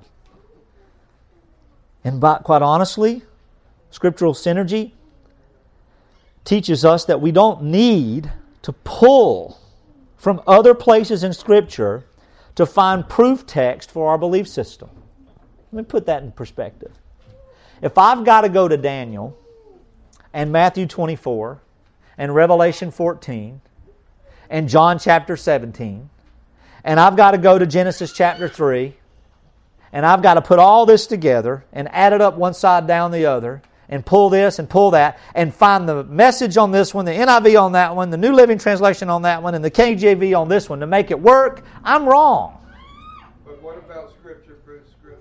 And by, quite honestly, scriptural synergy teaches us that we don't need to pull from other places in Scripture to find proof text for our belief system. Let me put that in perspective. If I've got to go to Daniel and Matthew twenty-four and Revelation fourteen and John chapter seventeen, and I've got to go to Genesis chapter three, and I've got to put all this together and add it up one side down the other and pull this and pull that and find the message on this one, the N I V on that one, the New Living Translation on that one, and the K J V on this one to make it work, I'm wrong. But what about Scripture proves Scripture?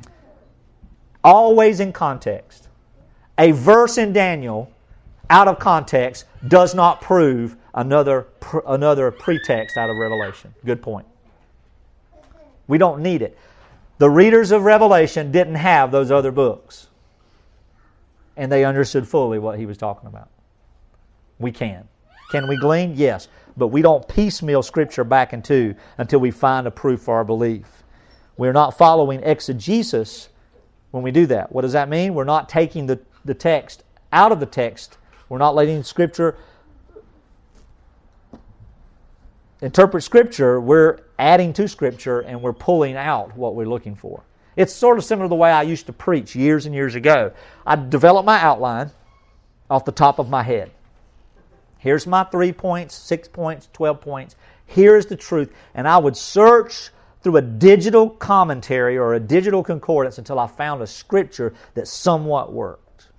Always in context. A verse in Daniel out of context does not prove another pr- another pretext out of Revelation. Good point. We don't need it. The readers of Revelation didn't have those other books. And they understood fully what he was talking about. We can. Can we glean? Yes. But we don't piecemeal Scripture back in two until we find a proof for our belief. We're not following exegesis when we do that. What does that mean? We're not taking the, the text out of the text. We're not letting Scripture interpret Scripture. We're adding to Scripture and we're pulling out what we're looking for. It's sort of similar to the way I used to preach years and years ago. I'd develop my outline off the top of my head. Here's my three points, six points, twelve points. Here's the truth. And I would search through a digital commentary or a digital concordance until I found a Scripture that somewhat worked.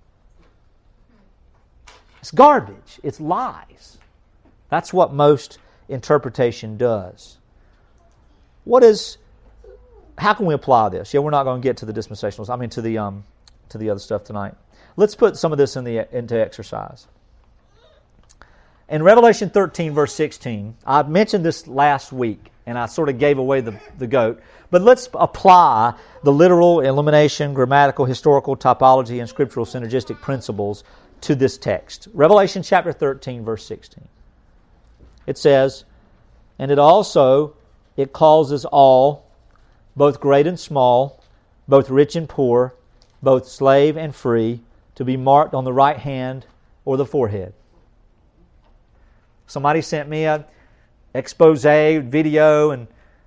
It's garbage. It's lies. That's what most interpretation does. What is... How can we apply this? Yeah, we're not going to get to the dispensationals. I mean, to the um, to the other stuff tonight. Let's put some of this in the into exercise. In Revelation thirteen, verse sixteen, I mentioned this last week, and I sort of gave away the, the goat. But let's apply the literal, illumination, grammatical, historical, typology, and scriptural synergistic principles to this text. Revelation chapter thirteen, verse sixteen. It says, "And it also, it causes all, both great and small, both rich and poor, both slave and free, to be marked on the right hand or the forehead." Somebody sent me a expose video and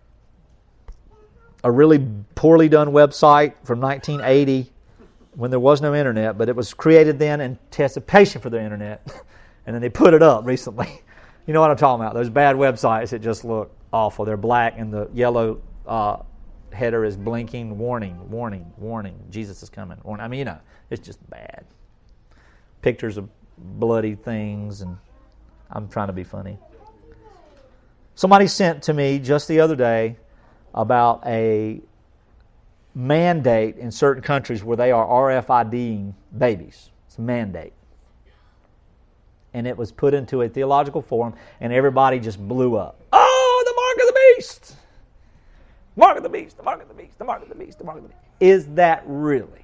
a really poorly done website from nineteen eighty when there was no internet, but it was created then in anticipation for the internet. And then they put it up recently. You know what I'm talking about. Those bad websites that just look awful. They're black and the yellow uh, header is blinking, warning, warning, warning, Jesus is coming. Warning. I mean, you know, it's just bad. Pictures of bloody things, and I'm trying to be funny. Somebody sent to me just the other day about a mandate in certain countries where they are R F I D-ing babies. It's a mandate. and it was put into a theological form, and everybody just blew up. Oh, the mark of the beast! Mark of the beast, the mark of the beast, the mark of the beast, the mark of the beast. Is that really?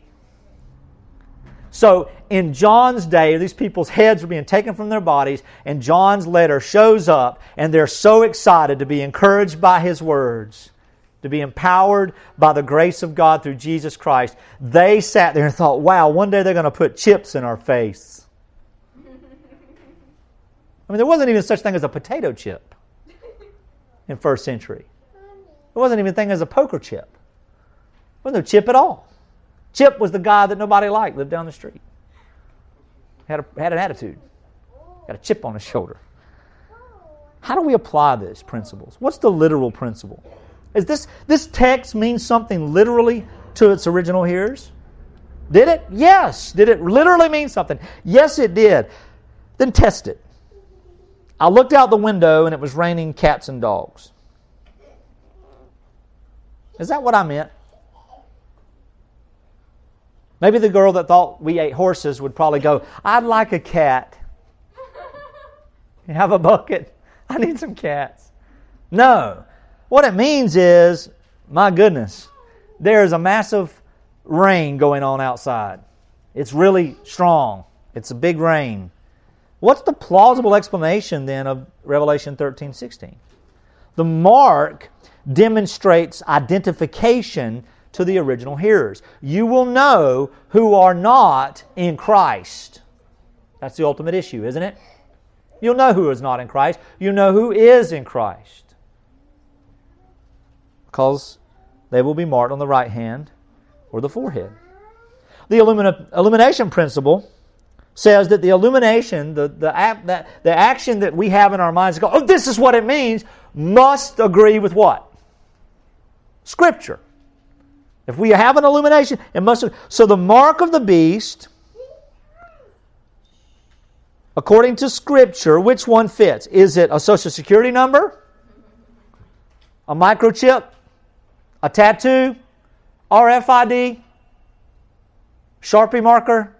So in John's day, these people's heads were being taken from their bodies, and John's letter shows up, and they're so excited to be encouraged by his words, to be empowered by the grace of God through Jesus Christ. They sat there and thought, wow, one day they're going to put chips in our face. I mean, there wasn't even such thing as a potato chip in first century. There wasn't even a thing as a poker chip. There wasn't no chip at all. Chip was the guy that nobody liked, lived down the street. Had, a, had an attitude. Got a chip on his shoulder. How do we apply these principles? What's the literal principle? Is this, this text mean something literally to its original hearers? Did it? Yes. Did it literally mean something? Yes, it did. Then test it. I looked out the window and it was raining cats and dogs. Is that what I meant? Maybe the girl that thought we ate horses would probably go, I'd like a cat. You have a bucket? I need some cats. No. What it means is, my goodness, there's a massive rain going on outside. It's really strong. It's a big rain. What's the plausible explanation then of Revelation thirteen sixteen? The mark demonstrates identification to the original hearers. You will know who are not in Christ. That's the ultimate issue, isn't it? You'll know who is not in Christ. You know who is in Christ. Because they will be marked on the right hand or the forehead. The illumina- illumination principle says that the illumination, the, the, the, the action that we have in our minds, go, oh, this is what it means, must agree with what? Scripture. If we have an illumination, it must... So the mark of the beast, according to Scripture, which one fits? Is it a Social Security number? A microchip? A tattoo? R F I D? Sharpie marker?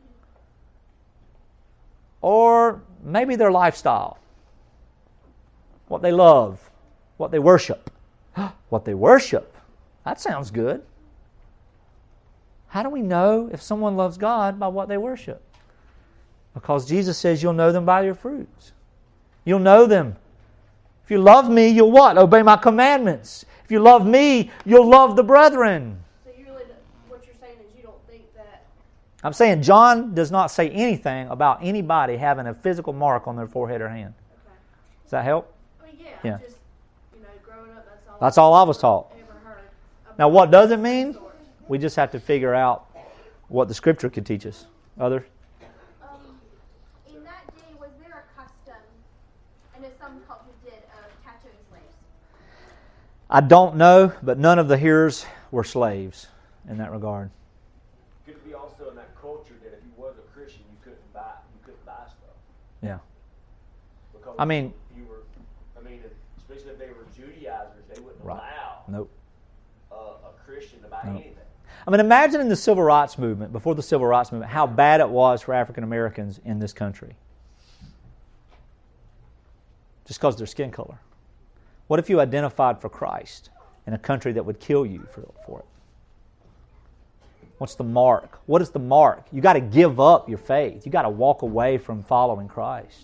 Or maybe their lifestyle? What they love? What they worship? What they worship? That sounds good. How do we know if someone loves God by what they worship? Because Jesus says you'll know them by your fruits. You'll know them. If you love me, you'll what? Obey my commandments. If you love me, you'll love the brethren. So you really, what you're saying is you don't think that... I'm saying John does not say anything about anybody having a physical mark on their forehead or hand. Okay. Does that help? I mean, yeah, Yeah. just, you know, growing up, that's all, That's all I was taught. ever heard. Now, what does it mean? Sort. We just have to figure out what the Scripture could teach us. Others? Um, in that day, was there a custom, and as some cultures did, of tattooing slaves? I don't know, but none of the hearers were slaves in that regard. Could it be also in that culture that if you was a Christian, you couldn't buy you couldn't buy stuff? Yeah. Because I mean, you were, I mean, especially if they were Judaizers, they wouldn't Right. allow nope. a, a Christian to buy No. anything. I mean, imagine in the Civil Rights Movement, before the Civil Rights Movement, how bad it was for African Americans in this country. Just because of their skin color. What if you identified for Christ in a country that would kill you for, for it? What's the mark? What is the mark? You got to give up your faith. You got to walk away from following Christ.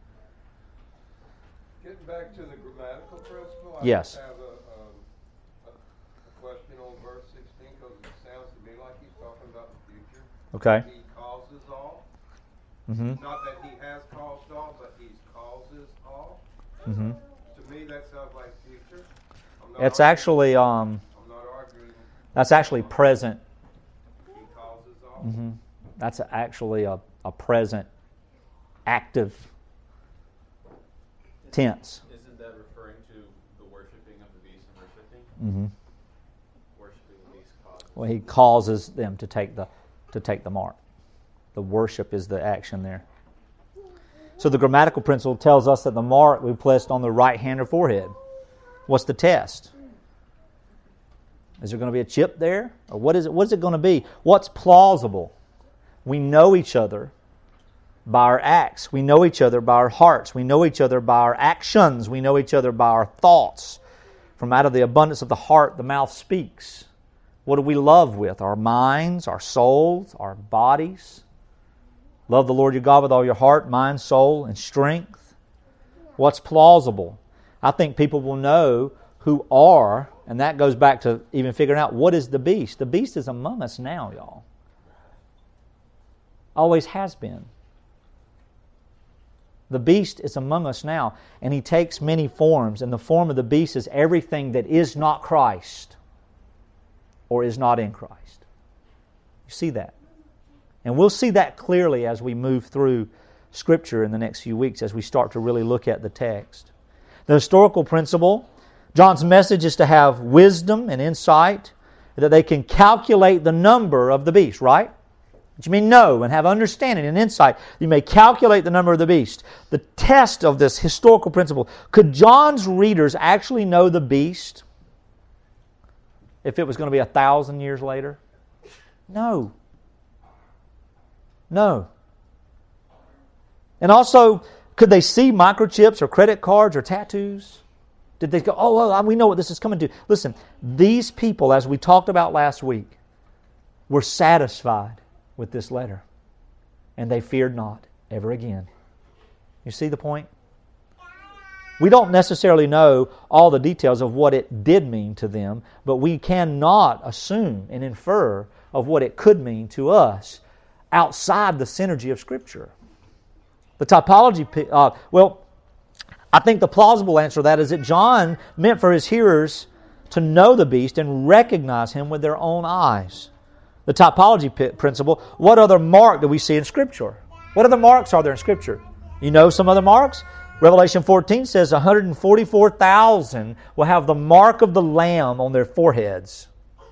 Getting back to the grammatical principle, I Yes. just have a, um, a, a question on verse sixteen because it sounds to me like he's talking about the future. Okay. He causes all. Mm-hmm. Not that he has caused all, but he causes all. Mm-hmm. To me, that sounds like future. I'm not It's arguing- actually um, I'm not arguing. that's actually present. He causes all. Mm-hmm. That's actually a, a present, active tense. Isn't that referring to the worshiping of the beast and worshiping? Mm-hmm. Worshiping the beast causes. Well, he causes them to take the to take the mark. The worship is the action there. So the grammatical principle tells us that the mark will be placed on the right hand or forehead. What's the test? Is there going to be a chip there? Or what is it? What is it going to be? What's plausible? We know each other. by our acts. We know each other by our hearts. We know each other by our actions. We know each other by our thoughts. From out of the abundance of the heart, the mouth speaks. What do we love with? Our minds, our souls, our bodies. Love the Lord your God with all your heart, mind, soul, and strength. What's plausible? I think people will know who are, and that goes back to even figuring out what is the beast. The beast is among us now, y'all. Always has been. The beast is among us now, and he takes many forms, and the form of the beast is everything that is not Christ or is not in Christ. You see that? And we'll see that clearly as we move through Scripture in the next few weeks, as we start to really look at the text. The historical principle, John's message is to have wisdom and insight, that they can calculate the number of the beast, right? Which you mean know and have understanding and insight. You may calculate the number of the beast. The test of this historical principle, could John's readers actually know the beast if it was going to be a thousand years later? No. No. And also, could they see microchips or credit cards or tattoos? Did they go, oh, well, we know what this is coming to? Listen, these people, as we talked about last week, were satisfied with this letter. And they feared not ever again. You see the point? We don't necessarily know all the details of what it did mean to them, but we cannot assume and infer of what it could mean to us outside the synergy of Scripture. The typology, uh, well, I think the plausible answer to that is that John meant for his hearers to know the beast and recognize him with their own eyes. The typology principle, what other mark do we see in Scripture? What other marks are there in Scripture? You know some other marks? Revelation fourteen says one hundred forty-four thousand will have the mark of the Lamb on their foreheads.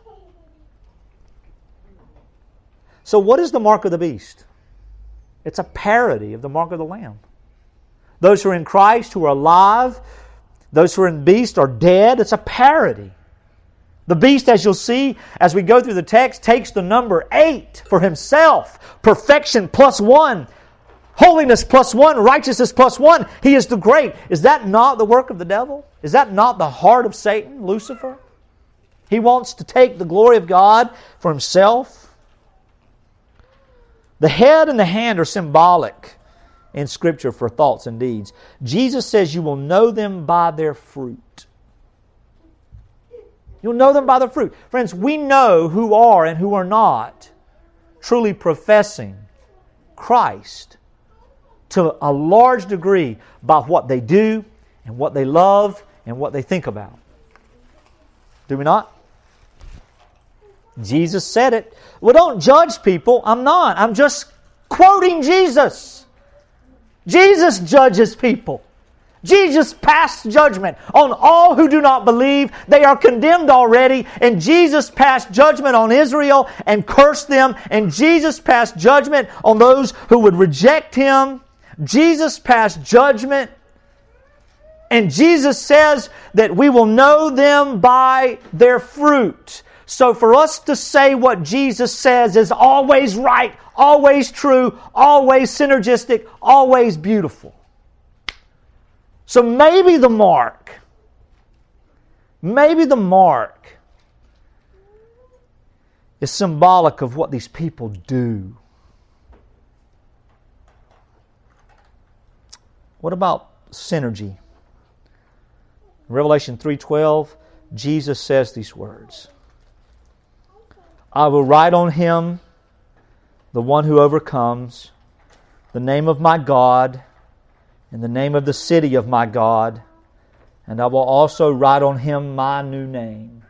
So what is the mark of the beast? It's a parody of the mark of the Lamb. Those who are in Christ, who are alive, those who are in the beast are dead. It's a parody. The beast, as you'll see as we go through the text, takes the number eight for himself. Perfection plus one. Holiness plus one. Righteousness plus one. He is the great. Is that not the work of the devil? Is that not the heart of Satan, Lucifer? He wants to take the glory of God for himself. The head and the hand are symbolic in Scripture for thoughts and deeds. Jesus says you will know them by their fruit. You'll know them by their fruit. Friends, we know who are and who are not truly professing Christ to a large degree by what they do and what they love and what they think about. Do we not? Jesus said it. Well, don't judge people. I'm not. I'm just quoting Jesus. Jesus judges people. Jesus passed judgment on all who do not believe. They are condemned already. And Jesus passed judgment on Israel and cursed them. And Jesus passed judgment on those who would reject Him. Jesus passed judgment. And Jesus says that we will know them by their fruit. So for us to say what Jesus says is always right, always true, always synergistic, always beautiful. So maybe the mark, maybe the mark is symbolic of what these people do. What about synergy? In Revelation three twelve, Jesus says these words. I will write on him, the one who overcomes, the name of my God and the name of the city of my God, and I will also write on him my new name.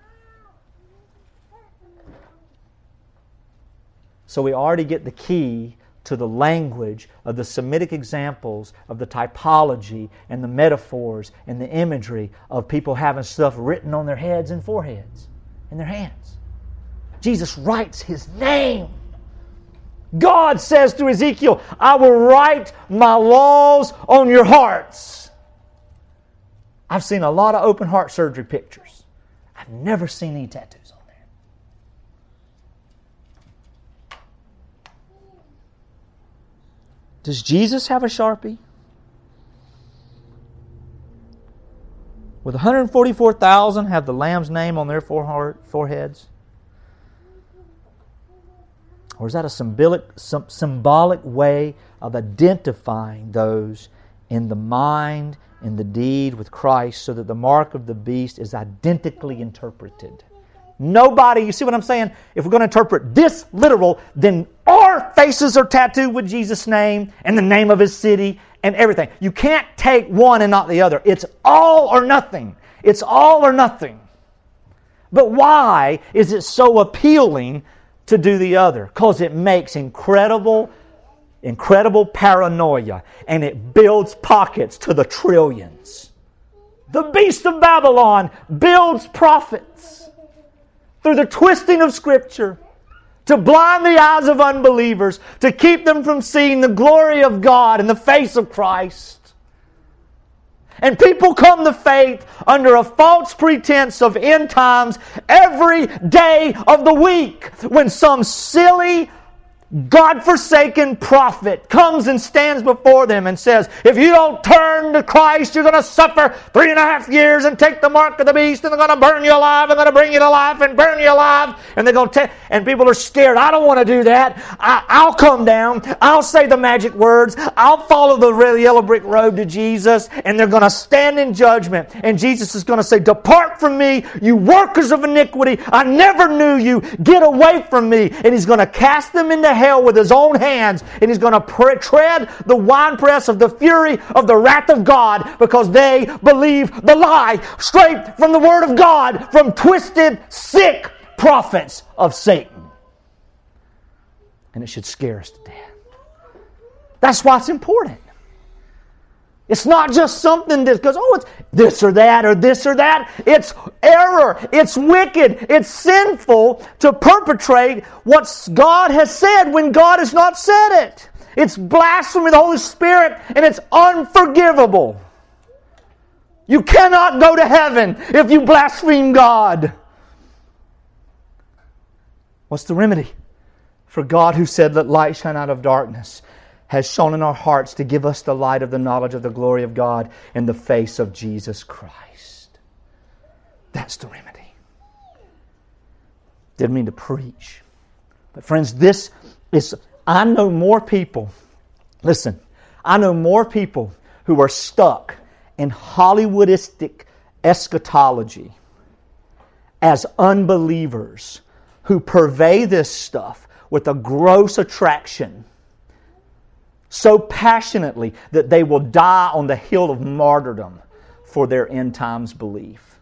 So we already get the key to the language of the Semitic examples of the typology and the metaphors and the imagery of people having stuff written on their heads and foreheads and their hands. Jesus writes His name. God says to Ezekiel, I will write my laws on your hearts. I've seen a lot of open heart surgery pictures. I've never seen any tattoos on there. Does Jesus have a Sharpie? Would one hundred forty-four thousand have the Lamb's name on their foreheads? Or is that a symbolic, symbolic way of identifying those in the mind, in the deed with Christ, so that the mark of the beast is identically interpreted? Nobody, you see what I'm saying? If we're going to interpret this literal, then our faces are tattooed with Jesus' name and the name of His city and everything. You can't take one and not the other. It's all or nothing. It's all or nothing. But why is it so appealing to do the other? Because it makes incredible, incredible paranoia, and it builds pockets to the trillions. The beast of Babylon builds prophets through the twisting of Scripture to blind the eyes of unbelievers, to keep them from seeing the glory of God in the face of Christ. And people come to faith under a false pretense of end times every day of the week, when some silly, God-forsaken prophet comes and stands before them and says, if you don't turn to Christ, you're going to suffer three and a half years and take the mark of the beast, and they're going to burn you alive, and they're going to bring you to life and burn you alive, and they're going to take, and people are scared. I don't want to do that. I, I'll come down. I'll say the magic words. I'll follow the red, yellow brick road to Jesus, and they're going to stand in judgment, and Jesus is going to say, depart from me, you workers of iniquity. I never knew you. Get away from me. And He's going to cast them into hell with His own hands, and He's going to pre- tread the winepress of the fury of the wrath of God, because they believe the lie straight from the Word of God, from twisted, sick prophets of Satan. And it should scare us to death. That's why it's important. It's not just something that goes, oh, it's this or that or this or that. It's error. It's wicked. It's sinful to perpetrate what God has said when God has not said it. It's blasphemy of the Holy Spirit, and it's unforgivable. You cannot go to heaven if you blaspheme God. What's the remedy? For God, who said, let light shine out of darkness, has shone in our hearts to give us the light of the knowledge of the glory of God in the face of Jesus Christ. That's the remedy. Didn't mean to preach. But friends, this is, I know more people, listen, I know more people who are stuck in Hollywoodistic eschatology as unbelievers who purvey this stuff with a gross attraction so passionately that they will die on the hill of martyrdom for their end times belief.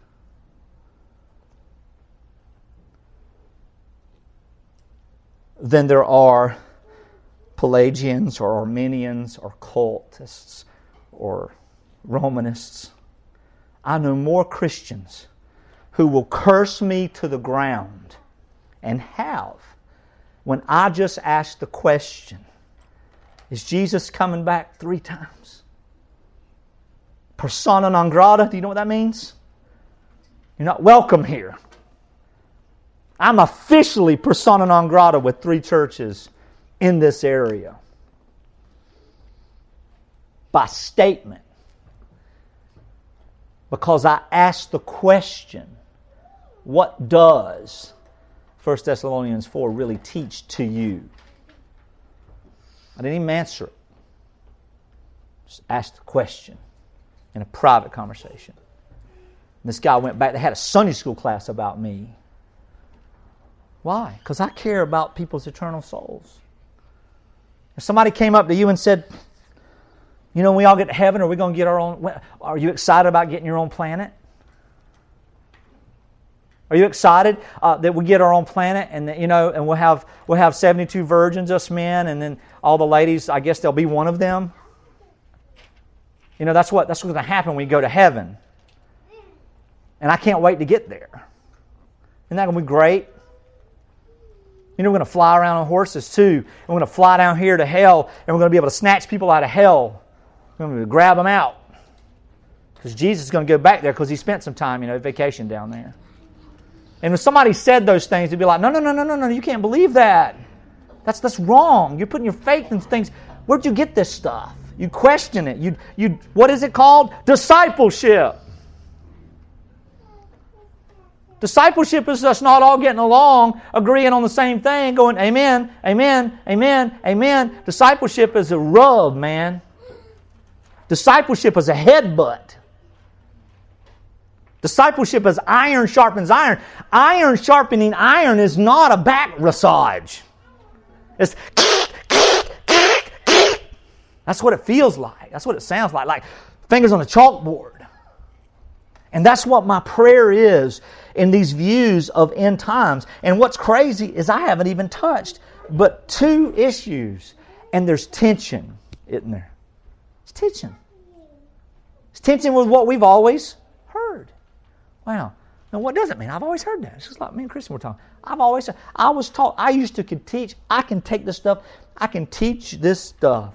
Then there are Pelagians or Arminians or cultists or Romanists. I know more Christians who will curse me to the ground, and have, when I just ask the question, is Jesus coming back three times? Persona non grata, do you know what that means? You're not welcome here. I'm officially persona non grata with three churches in this area. By statement. Because I asked the question, what does First Thessalonians four really teach to you? I didn't even answer it. Just asked the question in a private conversation. And this guy went back. They had a Sunday school class about me. Why? Because I care about people's eternal souls. If somebody came up to you and said, you know, when we all get to heaven, are we going to get our own... Are you excited about getting your own planet? Are you excited uh, that we get our own planet, and that, you know, and we'll have we'll have seventy-two virgins, us men, and then all the ladies? I guess there'll be one of them. You know, that's what that's what's going to happen when we go to heaven. And I can't wait to get there. Isn't that going to be great? You know, we're going to fly around on horses too. And we're going to fly down here to hell, and we're going to be able to snatch people out of hell. We're going to grab them out, because Jesus is going to go back there because he spent some time, you know, vacation down there. And if somebody said those things, they'd be like, no, no, no, no, no, no, you can't believe that. That's that's wrong. You're putting your faith in things. Where'd you get this stuff? You question it. You, you, what is it called? Discipleship. Discipleship is us not all getting along, agreeing on the same thing, going, amen, amen, amen, amen. Discipleship is a rub, man. Discipleship is a headbutt. Discipleship is iron sharpens iron. Iron sharpening iron is not a back massage. It's that's what it feels like. That's what it sounds like. Like fingers on a chalkboard. And that's what my prayer is in these views of end times. And what's crazy is I haven't even touched but two issues. And there's tension, isn't there? It's tension. It's tension with what we've always heard. Wow. Now what does it mean? I've always heard that. It's just like me and Kristen were talking. I've always, I was taught, I used to could teach, I can take this stuff, I can teach this stuff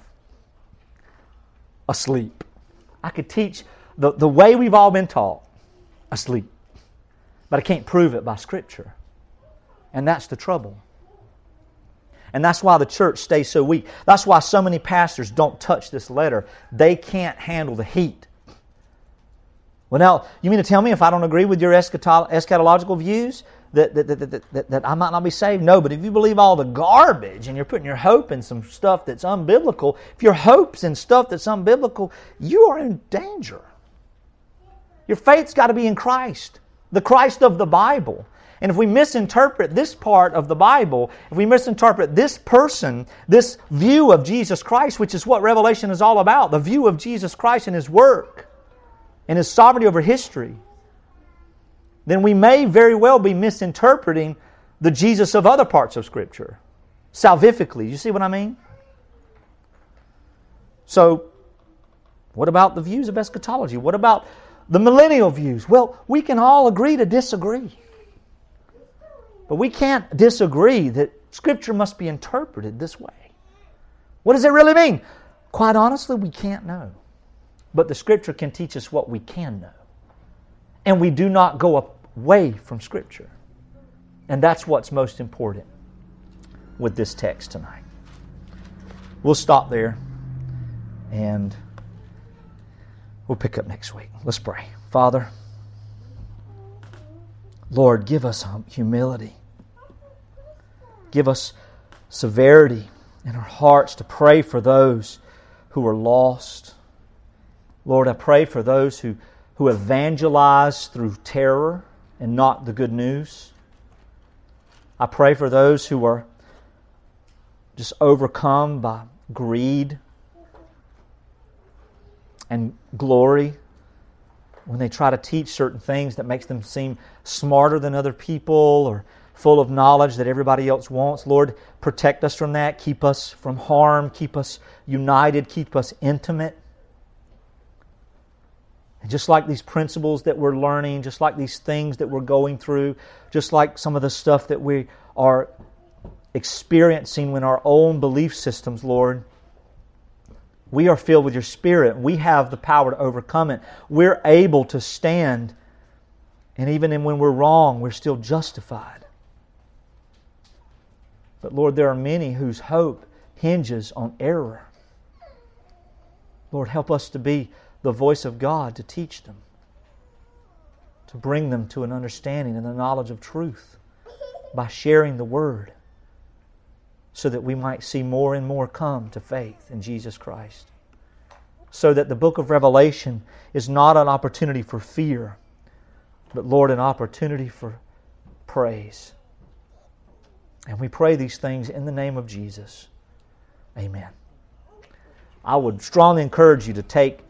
asleep. I could teach the, the way we've all been taught asleep. But I can't prove it by Scripture. And that's the trouble. And that's why the church stays so weak. That's why so many pastors don't touch this letter. They can't handle the heat. Well, now, you mean to tell me if I don't agree with your eschato- eschatological views that, that, that, that, that, that I might not be saved? No, but if you believe all the garbage and you're putting your hope in some stuff that's unbiblical, if your hope's in stuff that's unbiblical, you are in danger. Your faith's got to be in Christ, the Christ of the Bible. And if we misinterpret this part of the Bible, if we misinterpret this person, this view of Jesus Christ, which is what Revelation is all about, the view of Jesus Christ and His work and His sovereignty over history, then we may very well be misinterpreting the Jesus of other parts of Scripture, salvifically. You see what I mean? So, what about the views of eschatology? What about the millennial views? Well, we can all agree to disagree. But we can't disagree that Scripture must be interpreted this way. What does it really mean? Quite honestly, we can't know. But the Scripture can teach us what we can know. And we do not go away from Scripture. And that's what's most important with this text tonight. We'll stop there and we'll pick up next week. Let's pray. Father, Lord, give us humility. Give us severity in our hearts to pray for those who are lost. Lord, I pray for those who, who evangelize through terror and not the good news. I pray for those who are just overcome by greed and glory when they try to teach certain things that makes them seem smarter than other people or full of knowledge that everybody else wants. Lord, protect us from that. Keep us from harm. Keep us united. Keep us intimate. And just like these principles that we're learning, just like these things that we're going through, just like some of the stuff that we are experiencing in our own belief systems, Lord, we are filled with Your Spirit. We have the power to overcome it. We're able to stand. And even when we're wrong, we're still justified. But Lord, there are many whose hope hinges on error. Lord, help us to be the voice of God to teach them, to bring them to an understanding and the knowledge of truth by sharing the Word, so that we might see more and more come to faith in Jesus Christ. So that the book of Revelation is not an opportunity for fear, but Lord, an opportunity for praise. And we pray these things in the name of Jesus. Amen. I would strongly encourage you to take